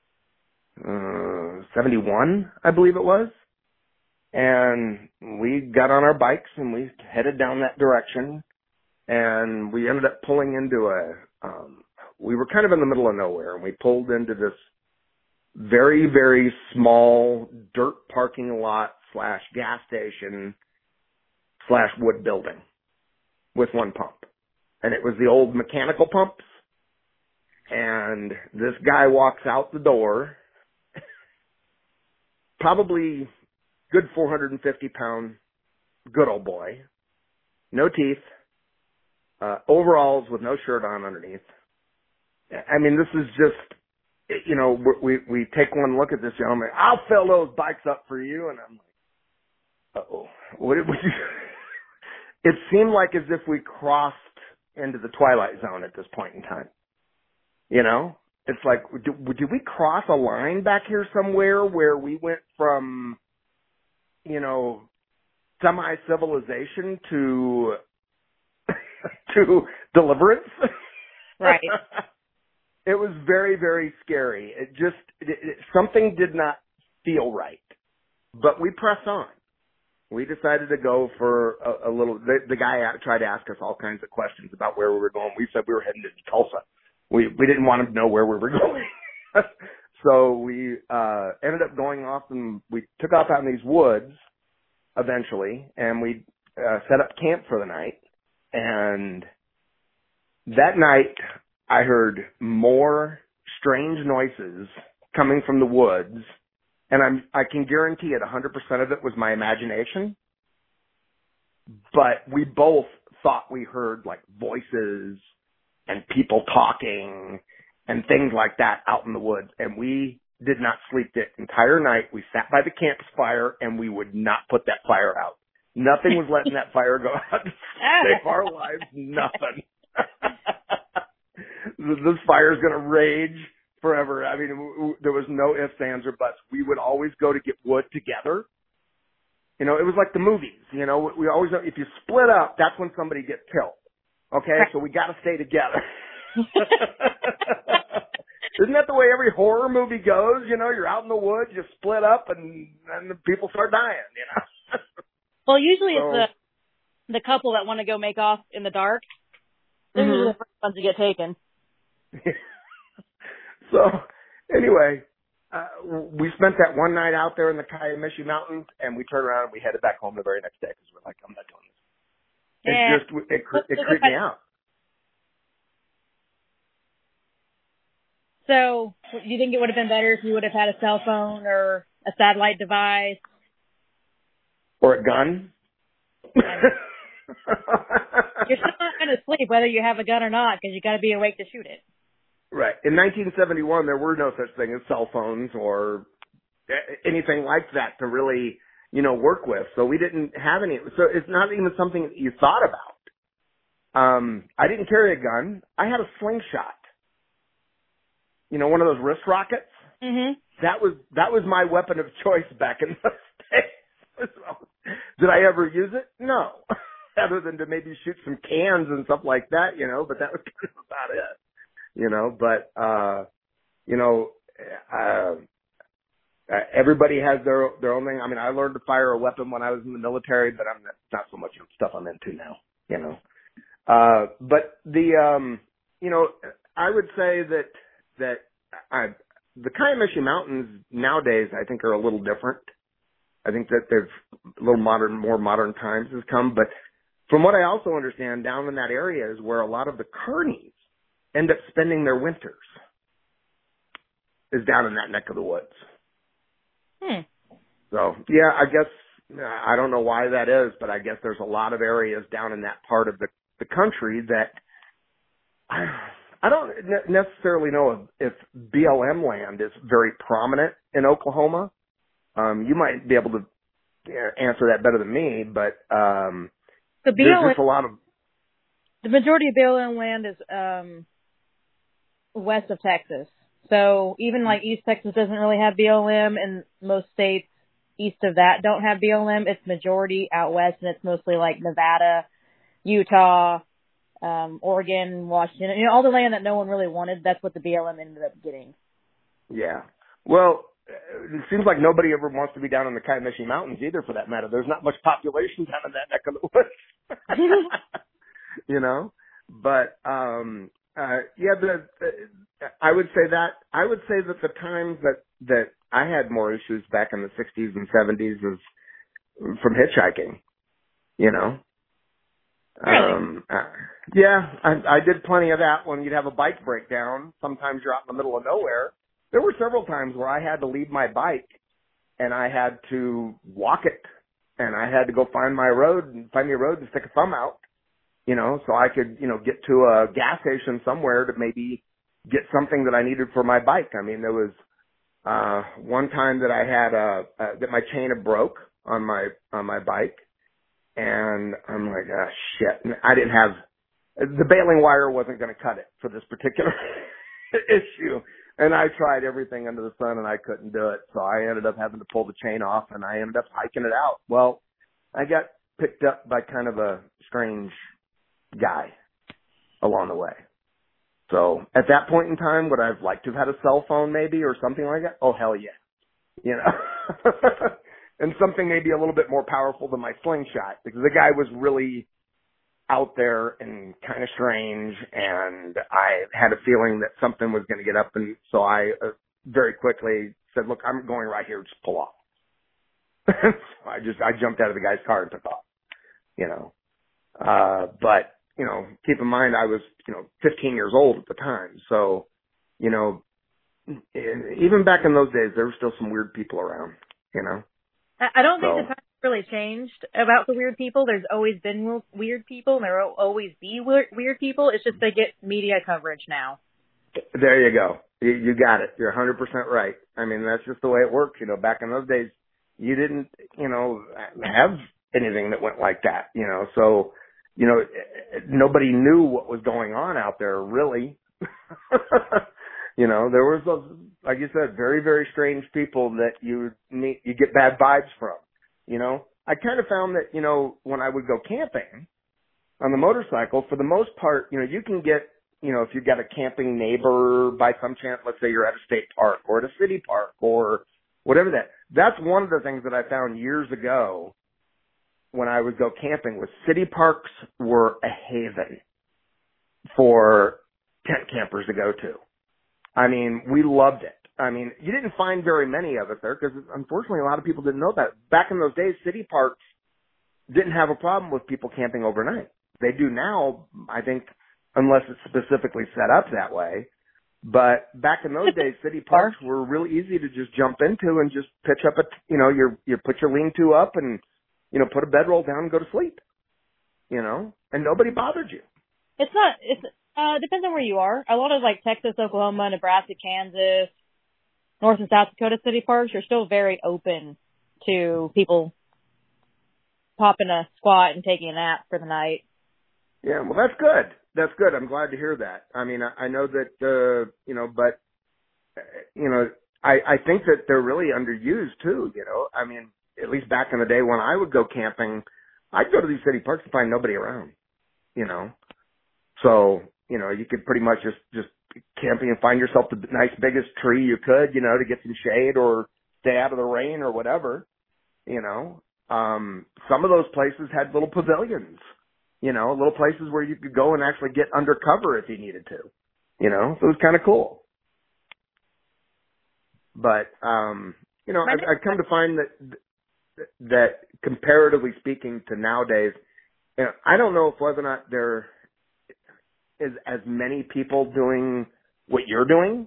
uh, seventy-one, I believe it was. And we got on our bikes and we headed down that direction. And we ended up pulling into a, um, we were kind of in the middle of nowhere, and we pulled into this very, very small dirt parking lot slash gas station slash wood building with one pump. And it was the old mechanical pumps. And this guy walks out the door, probably good four hundred fifty pound, good old boy, no teeth, uh, overalls with no shirt on underneath. I mean, this is just, you know, we, we take one look at this gentleman. I'll fill those bikes up for you. And I'm like, uh-oh, what did we do? It seemed like as if we crossed into the Twilight Zone at this point in time. You know, it's like, did, did we cross a line back here somewhere where we went from, you know, semi-civilization to, to deliverance? Right. It was very, very scary. It just, it, it, something did not feel right. But we pressed on. We decided to go for a, a little, the, the guy tried to ask us all kinds of questions about where we were going. We said we were heading to Tulsa. We, we didn't want him to know where we were going. So we, uh, ended up going off, and we took off out in these woods eventually, and we, uh, set up camp for the night. And that night I heard more strange noises coming from the woods, and I'm, I can guarantee it one hundred percent of it was my imagination, but we both thought we heard like voices and people talking and things like that out in the woods, and we did not sleep the entire night. We sat by the campfire, and we would not put that fire out. Nothing was letting that fire go out to save our lives. Nothing. This fire is going to rage forever. I mean, w- w- there was no ifs, ands, or buts. We would always go to get wood together. You know, it was like the movies. You know, we always, if you split up, that's when somebody gets killed. Okay, so we got to stay together. Isn't that the way every horror movie goes? You know, you're out in the woods, you split up, and and the people start dying. You know. Well, usually so, it's the the couple that want to go make off in the dark. They're mm-hmm. usually the first ones to get taken. So, anyway, uh, we spent that one night out there in the Kiamishi Mountains, and we turned around and we headed back home the very next day because we're like, I'm not doing this. It yeah. just it it, it creeped me out. So, do you think it would have been better if you would have had a cell phone or a satellite device? Or a gun? You're still not going to sleep whether you have a gun or not because you got to be awake to shoot it. Right. In nineteen seventy-one, there were no such thing as cell phones or anything like that to really, you know, work with. So we didn't have any. So it's not even something that you thought about. Um, I didn't carry a gun. I had a slingshot. You know, one of those wrist rockets. Mm-hmm. That was that was my weapon of choice back in those days. So, did I ever use it? No, other than to maybe shoot some cans and stuff like that. You know, but that was kind of about it. You know, but uh, you know, uh, everybody has their their own thing. I mean, I learned to fire a weapon when I was in the military, but I'm not, not so much stuff I'm into now. You know, uh, but the um, you know, I would say that. that I, the Kiamishi Mountains nowadays, I think, are a little different. I think that they've a little modern, more modern times has come. But from what I also understand, down in that area is where a lot of the Kearneys end up spending their winters, is down in that neck of the woods. Hmm. So, yeah, I guess, I don't know why that is, but I guess there's a lot of areas down in that part of the, the country that I, I don't necessarily know if, if B L M land is very prominent in Oklahoma. Um, you might be able to answer that better than me, but um, the B L M, there's just a lot of... The majority of B L M land is um, west of Texas. So even like East Texas doesn't really have B L M, and most states east of that don't have B L M. It's majority out west, and it's mostly like Nevada, Utah, Um, Oregon, Washington, you know, all the land that no one really wanted, that's what the B L M ended up getting. Yeah. Well, it seems like nobody ever wants to be down in the Kiamishi Mountains either, for that matter. There's not much population down in that neck of the woods. You know? But, um, uh, yeah, the, the, I would say that, I would say that the times that, that I had more issues back in the sixties and seventies was from hitchhiking, you know? Really? Um, uh, yeah, I, I did plenty of that when you'd have a bike breakdown. Sometimes you're out in the middle of nowhere. There were several times where I had to leave my bike and I had to walk it, and I had to go find my road and find me a road and stick a thumb out, you know, so I could, you know, get to a gas station somewhere to maybe get something that I needed for my bike. I mean, there was, uh, one time that I had, uh, uh that my chain had broke on my, on my bike. And I'm like, ah, shit. And I didn't have, the baling wire wasn't going to cut it for this particular issue. And I tried everything under the sun and I couldn't do it. So I ended up having to pull the chain off and I ended up hiking it out. Well, I got picked up by kind of a strange guy along the way. So at that point in time, would I have liked to have had a cell phone maybe or something like that? Oh, hell yeah. You know? And something maybe a little bit more powerful than my slingshot, because the guy was really out there and kind of strange, and I had a feeling that something was going to get up, and so I uh, very quickly said, look, I'm going right here, just pull off. So I just, I jumped out of the guy's car and took off, you know. Uh, but, you know, keep in mind I was, you know, fifteen years old at the time. So, you know, even back in those days, there were still some weird people around, you know. I don't think so, the times really changed about the weird people. There's always been weird people, and there will always be weird people. It's just they get media coverage now. There you go. You, you got it. You're one hundred percent right. I mean, that's just the way it works. You know, back in those days, you didn't, you know, have anything that went like that, you know. So, you know, nobody knew what was going on out there, really. You know, there was, a, like you said, very, very strange people that you meet, you get bad vibes from, you know. I kind of found that, you know, when I would go camping on the motorcycle, for the most part, you know, you can get, you know, if you've got a camping neighbor by some chance, let's say you're at a state park or at a city park or whatever that, that's one of the things that I found years ago when I would go camping was city parks were a haven for tent campers to go to. I mean, we loved it. I mean, you didn't find very many of us there because unfortunately a lot of people didn't know that. Back in those days, city parks didn't have a problem with people camping overnight. They do now, I think, unless it's specifically set up that way. But back in those days, city parks were really easy to just jump into and just pitch up a, you know, your, you put your lean-to up and, you know, put a bedroll down and go to sleep, you know, and nobody bothered you. It's not, it's, uh, depends on where you are. A lot of like Texas, Oklahoma, Nebraska, Kansas, North and South Dakota city parks are still very open to people popping a squat and taking a nap for the night. Yeah, well, that's good. That's good. I'm glad to hear that. I mean, I, I know that, uh, you know, but, uh, you know, I, I think that they're really underused too, you know. I mean, at least back in the day when I would go camping, I'd go to these city parks and find nobody around, you know. So, you know, you could pretty much just, just camping and find yourself the nice biggest tree you could, you know, to get some shade or stay out of the rain or whatever, you know. Um, some of those places had little pavilions, you know, little places where you could go and actually get undercover if you needed to, you know, so it was kind of cool. But, um, you know, I, I've come to find that, that comparatively speaking to nowadays, you know, I don't know if whether or not there is as many people doing what you're doing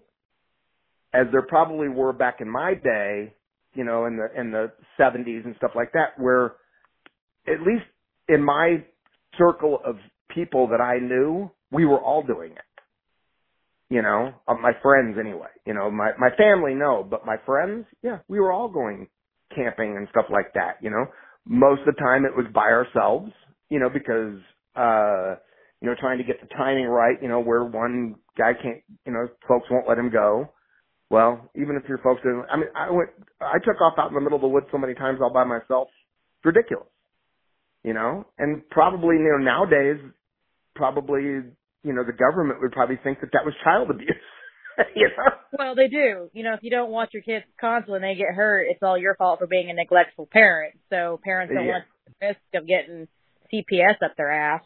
as there probably were back in my day, you know, in the, in the seventies and stuff like that, where at least in my circle of people that I knew, we were all doing it. You know, uh, my friends anyway, you know, my, my family, no, but my friends, yeah, we were all going camping and stuff like that, you know. Most of the time it was by ourselves, you know, because, uh, you know, trying to get the timing right, you know, where one guy can't, you know, folks won't let him go. Well, even if your folks didn't, I mean, I went, I took off out in the middle of the woods so many times all by myself. It's ridiculous, you know, and probably, you know, nowadays, probably, you know, the government would probably think that that was child abuse, you know? Well, they do. You know, if you don't watch your kids constantly and they get hurt, it's all your fault for being a neglectful parent. So parents don't Yeah. want the risk of getting C P S up their ass.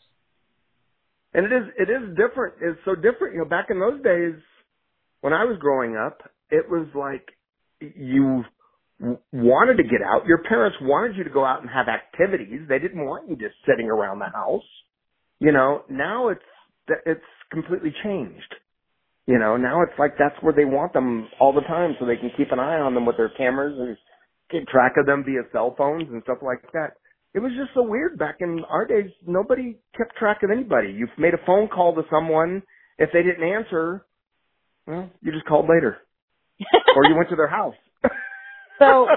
And it is, it is different. It's so different. You know, back in those days when I was growing up, it was like you w- wanted to get out. Your parents wanted you to go out and have activities. They didn't want you just sitting around the house. You know, now it's, it's completely changed. You know, now it's like that's where they want them all the time so they can keep an eye on them with their cameras and keep track of them via cell phones and stuff like that. It was just so weird back in our days. Nobody kept track of anybody. You made a phone call to someone. If they didn't answer, well, you just called later. Or you went to their house. So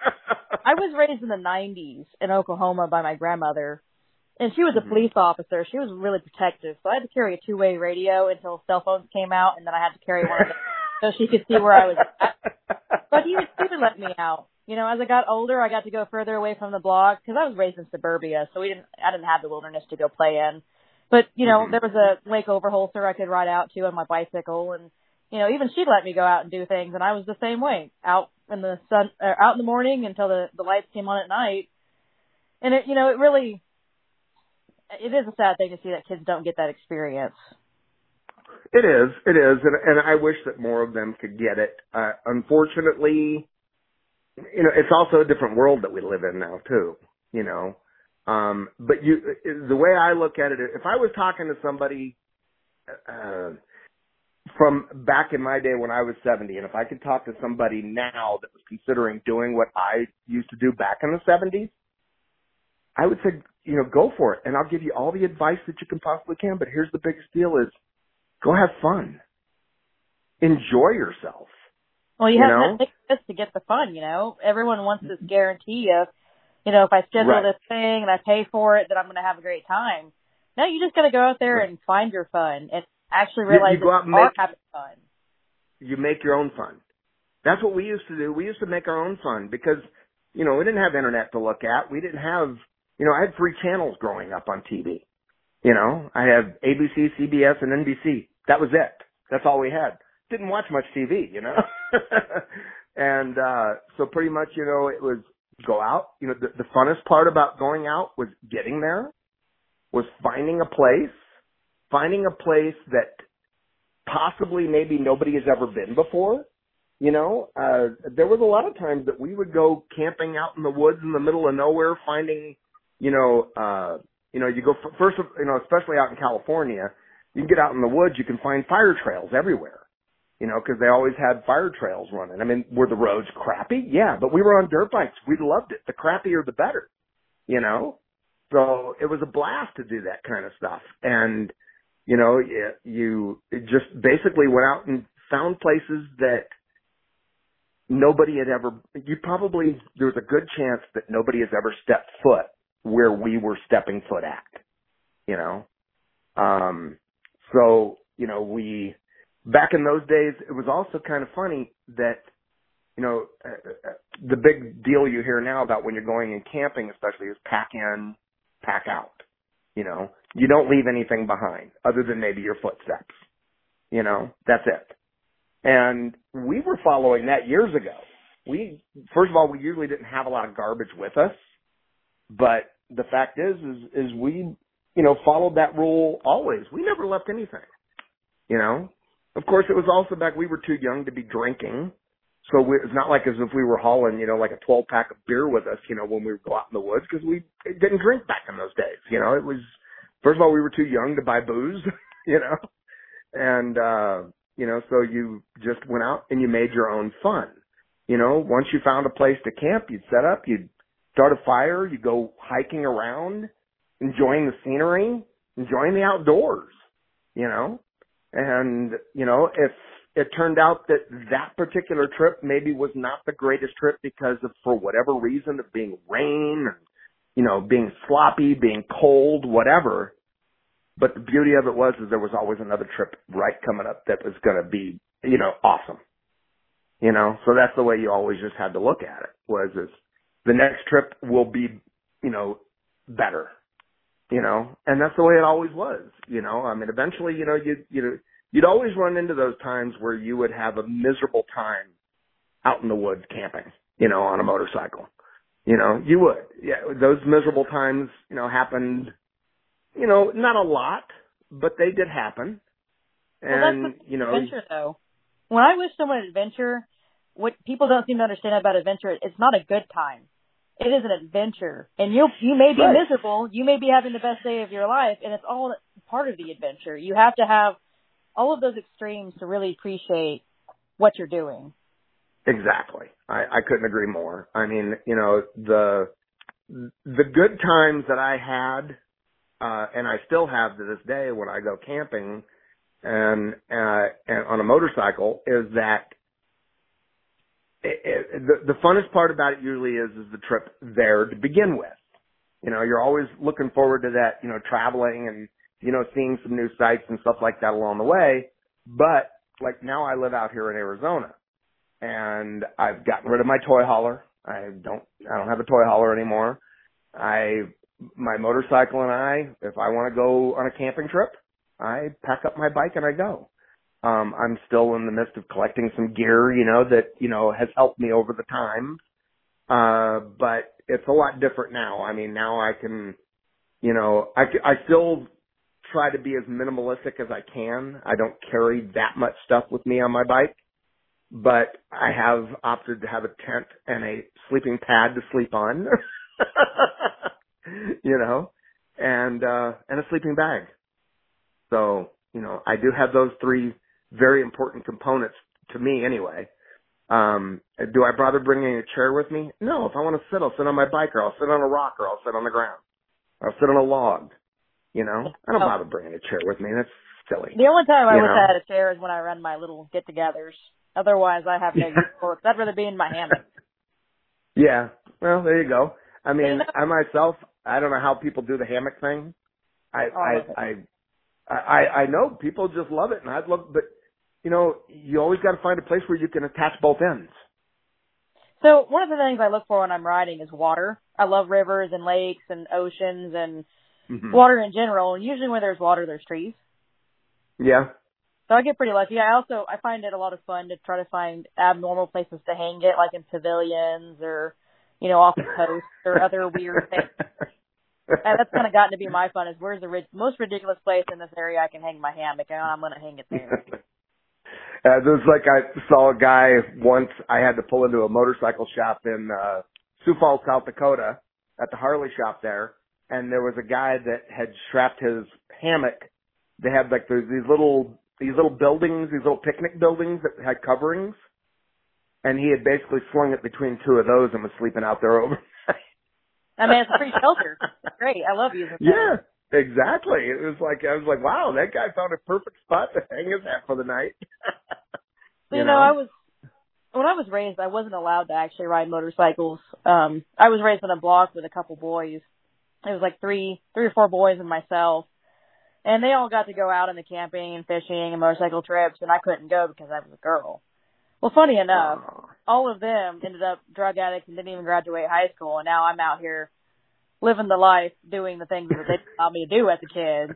I was raised in the nineties in Oklahoma by my grandmother, and she was a Mm-hmm. police officer. She was really protective, so I had to carry a two-way radio until cell phones came out, and then I had to carry one of them so she could see where I was at. But he would, he would let me out. You know, as I got older, I got to go further away from the block because I was raised in suburbia, so we didn't. I didn't have the wilderness to go play in. But you know, Mm-hmm. there was a Lake Overholser I could ride out to on my bicycle, and you know, even she'd let me go out and do things, and I was the same way, out in the sun, uh, out in the morning until the the lights came on at night. And it, you know, it really, it is a sad thing to see that kids don't get that experience. It is, it is, and, and I wish that more of them could get it. Uh, unfortunately, you know, it's also a different world that we live in now too. You know, Um, but you, the way I look at it, if I was talking to somebody, uh, from back in my day when I was seventy, and if I could talk to somebody now that was considering doing what I used to do back in the seventies, I would say, you know, go for it. And I'll give you all the advice that you can possibly can. But here's the biggest deal is go have fun. Enjoy yourself. Well, you, you have know? to take this to get the fun, you know. Everyone wants this guarantee of, you know, if I schedule Right. this thing and I pay for it, then I'm going to have a great time. No, you just got to go out there Right. and find your fun and actually You, realize you that go out and you are make, having fun. you make your own fun. That's what we used to do. We used to make our own fun because, you know, we didn't have internet to look at. We didn't have, you know, I had three channels growing up on T V. You know, I had A B C, C B S, and N B C. That was it. That's all we had. Didn't watch much T V, you know. and uh so pretty much, you know, it was go out. You know, the, the funnest part about going out was getting there, was finding a place, finding a place that possibly maybe nobody has ever been before. You know, uh, there was a lot of times that we would go camping out in the woods in the middle of nowhere, finding, you know, uh, you know, you go f- first, you know, especially out in California, you can get out in the woods, you can find fire trails everywhere, you know, because they always had fire trails running. I mean, were the roads crappy? Yeah, but we were on dirt bikes. We loved it. The crappier, the better, you know? So it was a blast to do that kind of stuff. And, you know, you, you just basically went out and found places that nobody had ever, you probably, there was a good chance that nobody has ever stepped foot where we were stepping foot at, you know? Um, so, you know, we, back in those days, it was also kind of funny that, you know, uh, the big deal you hear now about when you're going and camping, especially, is pack in, pack out. You know, you don't leave anything behind other than maybe your footsteps. You know, that's it. And we were following that years ago. We, first of all, we usually didn't have a lot of garbage with us, but the fact is, is, is we, you know, followed that rule always. We never left anything, you know. Of course, it was also back, we were too young to be drinking. So we, it's not like as if we were hauling, you know, like a twelve pack of beer with us, you know, when we would go out in the woods, because we didn't drink back in those days. You know, it was, first of all, we were too young to buy booze, you know, and, uh, you know, so you just went out and you made your own fun. You know, once you found a place to camp, you'd set up, you'd start a fire, you'd go hiking around, enjoying the scenery, enjoying the outdoors, you know, and, you know, if it turned out that that particular trip maybe was not the greatest trip because of, for whatever reason, of being rain, and, you know, being sloppy, being cold, whatever. But the beauty of it was is there was always another trip right coming up that was going to be, you know, awesome. You know, so that's the way you always just had to look at it, was is the next trip will be, you know, better, you know, and that's the way it always was, you know. I mean, eventually, you know, you, you know, you'd always run into those times where you would have a miserable time out in the woods camping, you know, on a motorcycle. You know, you would. Yeah, those miserable times, you know, happened, you know, not a lot, but they did happen. And, Well, that's you know, adventure, though. When I wish someone adventure, what people don't seem to understand about adventure, it's not a good time. It is an adventure. And you you may be right. miserable, you may be having the best day of your life, and it's all part of the adventure. You have to have all of those extremes to really appreciate what you're doing. Exactly. I, I couldn't agree more. I mean, you know, the the good times that I had, uh, and I still have to this day when I go camping and, uh, and on a motorcycle, is that it, it, the, the funnest part about it usually is is the trip there to begin with. You know, you're always looking forward to that, you know, traveling and, you know, seeing some new sights and stuff like that along the way. But like now I live out here in Arizona and I've gotten rid of my toy hauler. I don't, I don't have a toy hauler anymore. I, my motorcycle and I, if I want to go on a camping trip, I pack up my bike and I go. Um, I'm still in the midst of collecting some gear, you know, that, you know, has helped me over the time. Uh, but it's a lot different now. I mean, now I can, you know, I, I still try to be as minimalistic as I can. I don't carry that much stuff with me on my bike, but I have opted to have a tent and a sleeping pad to sleep on. you know, and, uh, and a sleeping bag. So, you know, I do have those three very important components to me anyway. Um, do I bother bringing a chair with me? No. If I want to sit, I'll sit on my bike, or I'll sit on a rock, or I'll sit on the ground. Or I'll sit on a log. You know, I don't Oh. bother bringing a chair with me. That's silly. The only time I You wish know? I had a chair is when I run my little get-togethers. Otherwise, I have no use for it. I'd rather be in my hammock. Yeah. Well, there you go. I mean, You know? I myself, I don't know how people do the hammock thing. I, Oh, I love I, I, I, I know people just love it, and I'd love, but you know, you always got to find a place where you can attach both ends. So one of the things I look for when I'm riding is water. I love rivers and lakes and oceans and Mm-hmm. water in general. And usually when there's water, there's trees. Yeah. So I get pretty lucky. I also, I find it a lot of fun to try to find abnormal places to hang it, like in pavilions or, you know, off the coast or other weird things. And that's kind of gotten to be my fun is where's the rid- most ridiculous place in this area I can hang my hammock, and I'm going to hang it there. Uh, there's like I saw a guy once. I had to pull into a motorcycle shop in uh, Sioux Falls, South Dakota, at the Harley shop there, and there was a guy that had strapped his hammock. They had like there's these little these little buildings, these little picnic buildings that had coverings, and he had basically slung it between two of those and was sleeping out there overnight. I mean, it's a free shelter. It's great. I love using that. Yeah, exactly. It was like I was like, wow, that guy found a perfect spot to hang his hat for the night. you, you know, know, I was when I was raised, I wasn't allowed to actually ride motorcycles. Um, I was raised on a block with a couple boys. It was like three, three or four boys and myself, and they all got to go out on the camping and fishing and motorcycle trips, and I couldn't go because I was a girl. Well, funny enough, Oh. all of them ended up drug addicts and didn't even graduate high school, and now I'm out here living the life, doing the things that they taught me to do as a kid.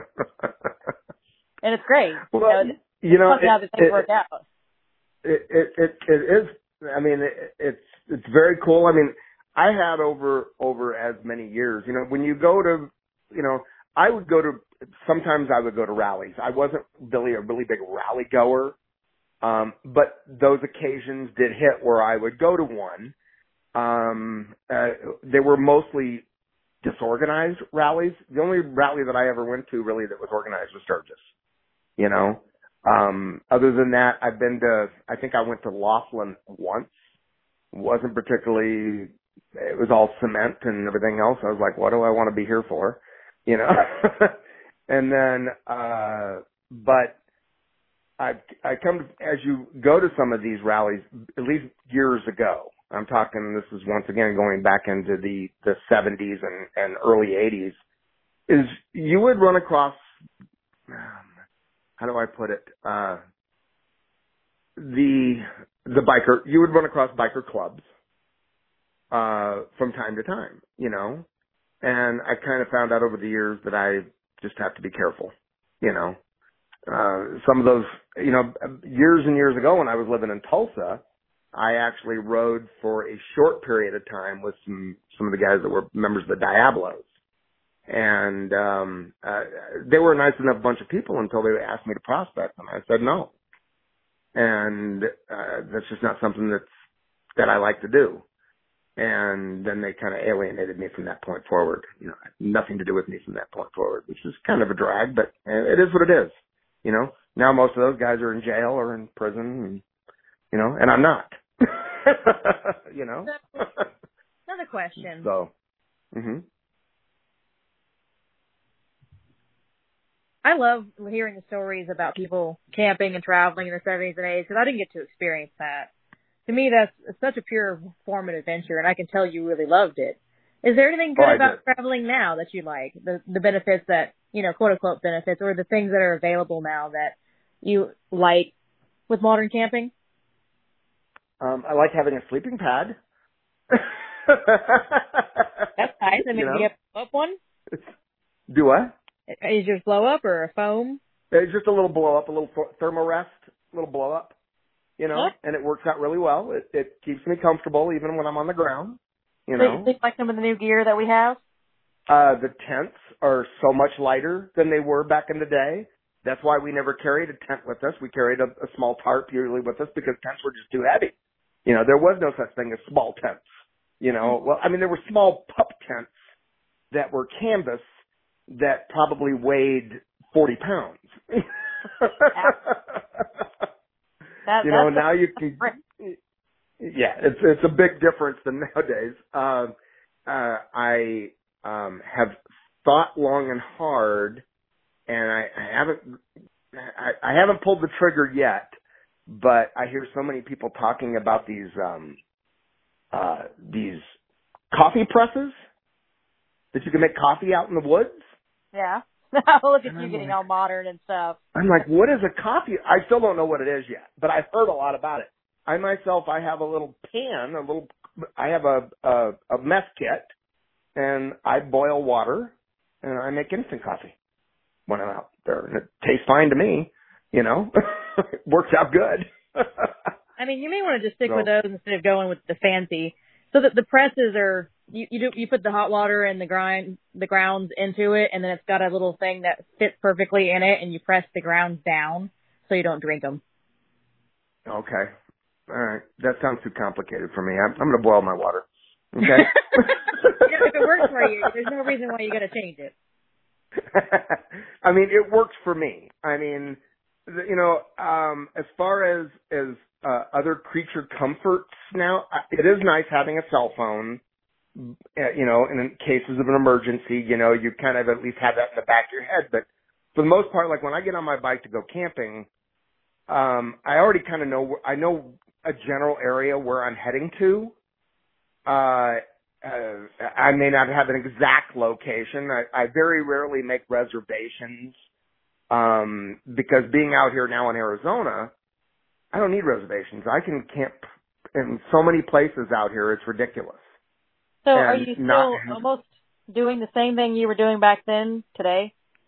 And it's great. Well, you know, you know it's funny it, how the things it, work out. It, it, it, it is, I mean, it, it's, it's very cool. I mean, I had over, over as many years, you know, when you go to, you know, I would go to, sometimes I would go to rallies. I wasn't really a really big rally goer. Um, but those occasions did hit where I would go to one. Um, uh, they were mostly disorganized rallies. The only rally that I ever went to really that was organized was Sturgis, you know. Um, other than that, I've been to, I think I went to Laughlin once. Wasn't particularly, it was all cement and everything else. I was like, what do I want to be here for? You know? And then, uh, but I, I come to, as you go to some of these rallies, at least years ago, I'm talking, this is once again going back into the, the seventies and, and early eighties, is you would run across, um, how do I put it, uh, the, the biker, you would run across biker clubs, uh, from time to time, you know, and I kind of found out over the years that I just have to be careful, you know. Uh, some of those, you know, years and years ago when I was living in Tulsa, I actually rode for a short period of time with some, some of the guys that were members of the Diablos. And, um, uh, they were a nice enough bunch of people until they asked me to prospect, and I said no. And, uh, that's just not something that's, that I like to do. And then they kind of alienated me from that point forward. You know, nothing to do with me from that point forward, which is kind of a drag, but it is what it is. You know, now most of those guys are in jail or in prison, and, you know, and I'm not. You know? Another question. So, mhm. I love hearing the stories about people camping and traveling in the seventies and eighties because I didn't get to experience that. To me, that's such a pure form of adventure, and I can tell you really loved it. Is there anything good Oh, about traveling now that you like? The the benefits that, you know, quote unquote benefits, or the things that are available now that you like with modern camping? Um, I like having a sleeping pad. That's nice. I mean, you know? do you have a blow up one? Do what? Is yours blow up or a foam? It's just a little blow up, a little thermarest, a little blow up. You know, What? and it works out really well. It, it keeps me comfortable even when I'm on the ground. You So know, you think like some of the new gear that we have? uh, the tents are so much lighter than they were back in the day. That's why we never carried a tent with us. We carried a, a small tarp usually with us because tents were just too heavy. You know, there was no such thing as small tents. You know, well, I mean, there were small pup tents that were canvas that probably weighed forty pounds. That, you know, that's now you can, yeah, it's, it's a big difference than nowadays. Um, uh, I, um, have thought long and hard, and I, I haven't, I, I haven't pulled the trigger yet, but I hear so many people talking about these, um, uh, these coffee presses that you can make coffee out in the woods. yeah. Look at And you I'm getting like, all modern and stuff. I'm like, what is a coffee? I still don't know what it is yet, but I've heard a lot about it. I myself, I have a little pan, a little, I have a, a, a mess kit, and I boil water, and I make instant coffee when I'm out there. And it tastes fine to me, you know. It works out good. I mean, you may want to just stick So, with those instead of going with the fancy. So that the presses are, you you do you put the hot water and the grind the grounds into it, and then it's got a little thing that fits perfectly in it, and you press the grounds down so you don't drink them. okay. All right. That sounds too complicated for me. I'm, I'm going to boil my water. Okay. Yeah, if it works for you, there's no reason why you got to change it. I mean, it works for me. I mean, the- you know, um, as far as as uh, other creature comforts now, I- it is nice having a cell phone. uh, You know, and in cases of an emergency, you know, you kind of at least have that in the back of your head. But for the most part, like when I get on my bike to go camping, um, I already kind of know. I know a general area where I'm heading to. Uh, uh, I may not have an exact location. I, I very rarely make reservations, um, because being out here now in Arizona, I don't need reservations. I can camp in so many places out here. It's ridiculous. So are And you not, still almost doing the same thing you were doing back then today?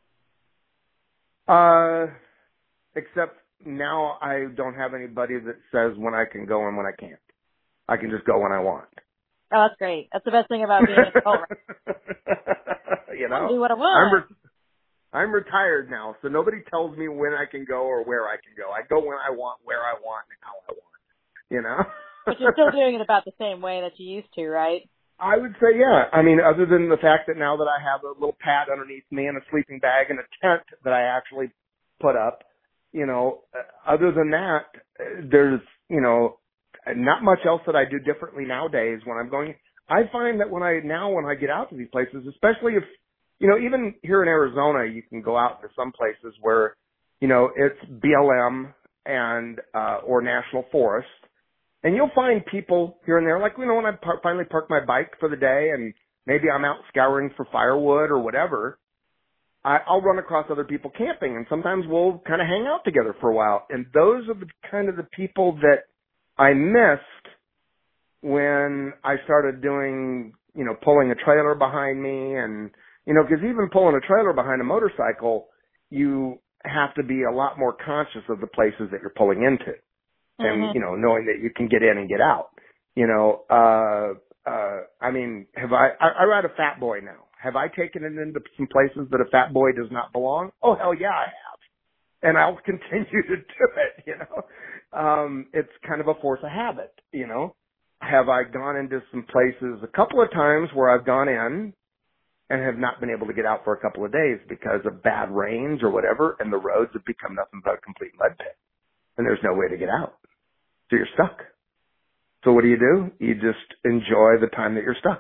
uh, except now I don't have anybody that says when I can go and when I can't. I can just go when I want. Oh, that's great. That's the best thing about being an adult. You I can know, do what I I'm want. re- I'm retired now, so nobody tells me when I can go or where I can go. I go when I want, where I want, and how I want. You know. But you're still doing it about the same way that you used to, right? I would say, yeah. I mean, other than the fact that now that I have a little pad underneath me and a sleeping bag and a tent that I actually put up, you know, uh, other than that, uh, there's, you know, not much else that I do differently nowadays when I'm going. I find that when I, now when I get out to these places, especially if, you know, even here in Arizona, you can go out to some places where, you know, it's B L M and, uh, or national forest. And you'll find people here and there, like, you know, when I par- finally park my bike for the day and maybe I'm out scouring for firewood or whatever, I, I'll run across other people camping, and sometimes we'll kind of hang out together for a while. And those are the kind of the people that I missed when I started doing, you know, pulling a trailer behind me. And, you know, because even pulling a trailer behind a motorcycle, you have to be a lot more conscious of the places that you're pulling into. And, Mm-hmm. you know, knowing that you can get in and get out, you know, uh, uh, I mean, have I, I, I ride a Fat Boy now. Have I taken it into some places that a Fat Boy does not belong? Oh, hell yeah, I have. And I'll continue to do it, you know. Um, it's kind of a force of habit, you know. Have I gone into some places a couple of times where I've gone in and have not been able to get out for a couple of days because of bad rains or whatever, and the roads have become nothing but a complete mud pit, and there's no way to get out. So you're stuck. So what do you do? You just enjoy the time that you're stuck.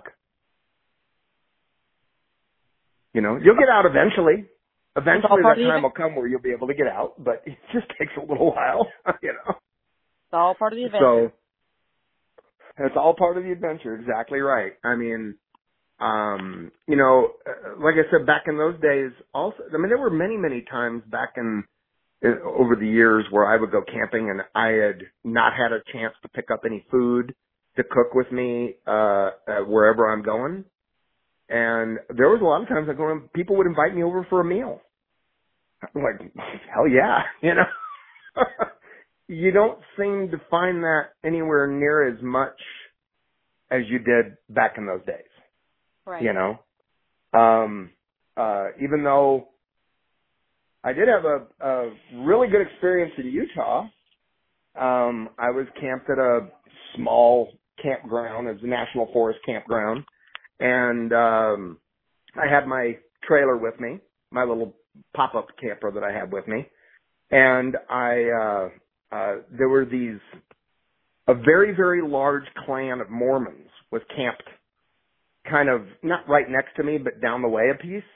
You know, you'll get out eventually. It's all Eventually part that of the time event. will come where you'll be able to get out, but it just takes a little while, you know. It's all part of the adventure. So it's all part of the adventure. Exactly right. I mean, um, you know, uh, like I said, back in those days also, I mean, there were many, many times back in uh, over the years where I would go camping and I had not had a chance to pick up any food to cook with me uh, uh wherever I'm going. And there was a lot of times I go and people would invite me over for a meal. I'm like, hell yeah, you know. You don't seem to find that anywhere near as much as you did back in those days. Right. You know. Um uh even though I did have a, a really good experience in Utah. Um, I was camped at a small campground. It was a national forest campground. And um, I had my trailer with me, my little pop-up camper that I had with me, and I uh, uh, there were these a very very large clan of Mormons was camped, kind of not right next to me, but down the way a piece,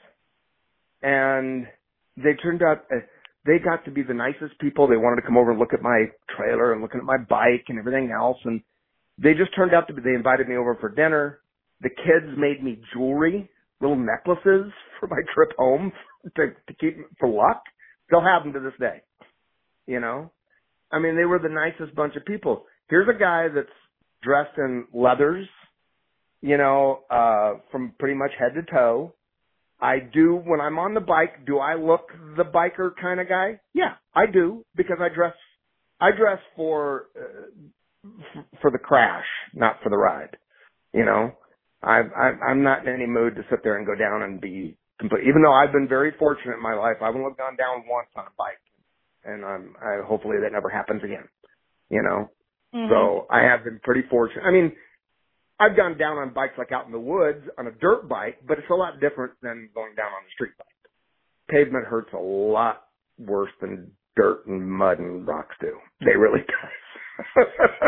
and they turned out. Uh, They got to be the nicest people. They wanted to come over and look at my trailer and looking at my bike and everything else. And they just turned out to be, they invited me over for dinner. The kids made me jewelry, little necklaces for my trip home to, to keep for luck. Still have them to this day. You know? I mean, they were the nicest bunch of people. Here's a guy that's dressed in leathers, you know, uh, from pretty much head to toe. I do, when I'm on the bike, do I look the biker kind of guy? Yeah, I do, because I dress, I dress for, uh, f- for the crash, not for the ride. You know, I, I, I'm not in any mood to sit there and go down and be complete, even though I've been very fortunate in my life. I've only gone down once on a bike, and I'm, I, hopefully that never happens again, you know? Mm-hmm. So I have been pretty fortunate. I mean, I've gone down on bikes like out in the woods on a dirt bike, but it's a lot different than going down on a street bike. Pavement hurts a lot worse than dirt and mud and rocks do. They really do.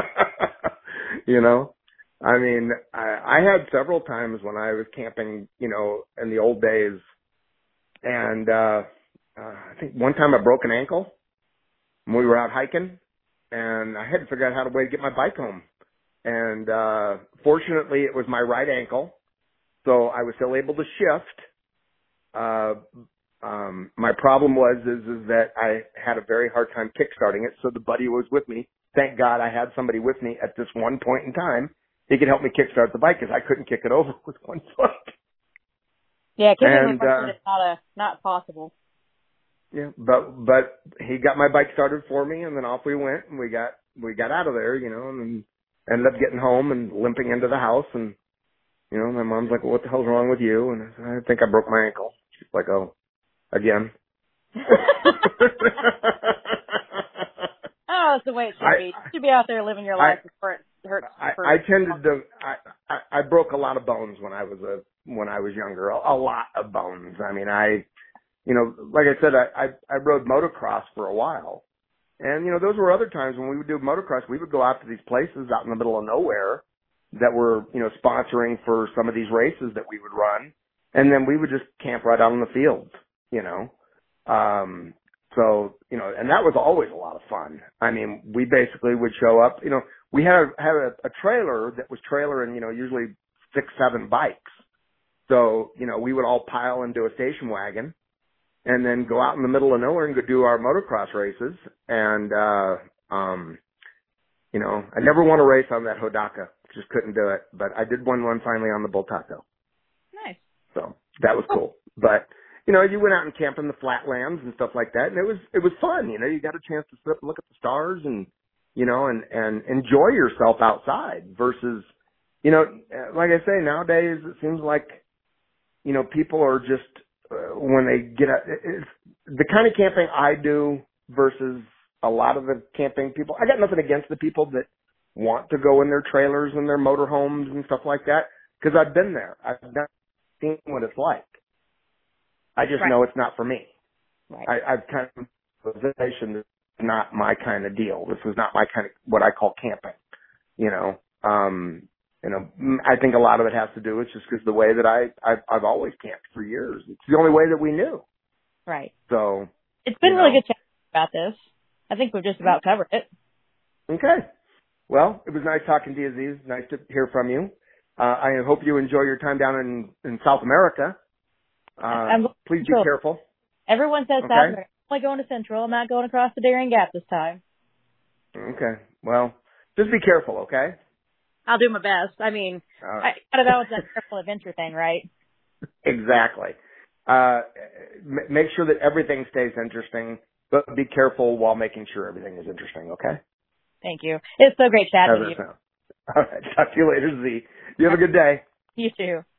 You know? I mean, I, I had several times when I was camping, you know, in the old days, and uh, uh I think one time I broke an ankle when we were out hiking, and I had to figure out how to way to get my bike home. And, uh, fortunately it was my right ankle, so I was still able to shift. Uh, um, my problem was, is, is that I had a very hard time kickstarting it, so the buddy was with me. Thank God I had somebody with me at this one point in time. He could help me kickstart the bike because I couldn't kick it over with one foot. Yeah, kicking and, with one uh, foot is not a, not possible. Yeah, but, but he got my bike started for me, and then off we went, and we got, we got out of there, you know, and then ended up getting home and limping into the house, and, you know, my mom's like, well, what the hell's wrong with you? And I said, I think I broke my ankle. She's like, oh, again? Oh, it's the way it should I, be. You should be out there living your life before it hurts. I, for I tended to, I, I, I broke a lot of bones when I was a, when I was younger, a, a lot of bones. I mean, I, you know, like I said, I, I, I rode motocross for a while. And, you know, those were other times when we would do motocross, we would go out to these places out in the middle of nowhere that were, you know, sponsoring for some of these races that we would run. And then we would just camp right out in the fields, you know. Um, so, you know, and that was always a lot of fun. I mean, we basically would show up, you know, we had, a, had a, a trailer that was trailering, you know, usually six, seven bikes. So, you know, we would all pile into a station wagon and then go out in the middle of nowhere and go do our motocross races. And, uh, um, you know, I never won a race on that Hodaka. Just couldn't do it. But I did win one finally on the Bultaco. Nice. So that was cool. But, you know, you went out and camped in the flatlands and stuff like that. And it was, it was fun. You know, you got a chance to sit up and look at the stars and, you know, and, and enjoy yourself outside versus, you know, like I say, nowadays it seems like, you know, people are just, uh, when they get out, it's the kind of camping I do versus a lot of the camping people. I got nothing against the people that want to go in their trailers and their motorhomes and stuff like that, because I've been there. I've done, seen what it's like. I just right. know it's not for me. Right. I, I've kind of position this is not my kind of deal. This is not my kind of what I call camping. You know, um, you know, I think a lot of it has to do with just because the way that I I've, I've always camped for years. It's the only way that we knew. Right. So it's been you really know. good chatting about this. I think we've just about covered it. Okay. Well, it was nice talking to you, Aziz. Nice to hear from you. Uh, I hope you enjoy your time down in, in South America. Uh, I'm please be Central. careful. Everyone says Okay. South America. I'm only going to Central. I'm not going across the Darien Gap this time. Okay. Well, just be careful, okay? I'll do my best. I mean, Uh, I gotta balance that careful adventure thing, right? Exactly. Uh, m- make sure that everything stays interesting, but be careful while making sure everything is interesting, okay? Thank you. It's so great chatting How's with that you. sound? All right. Talk to you later, Z. You have a good day. You too.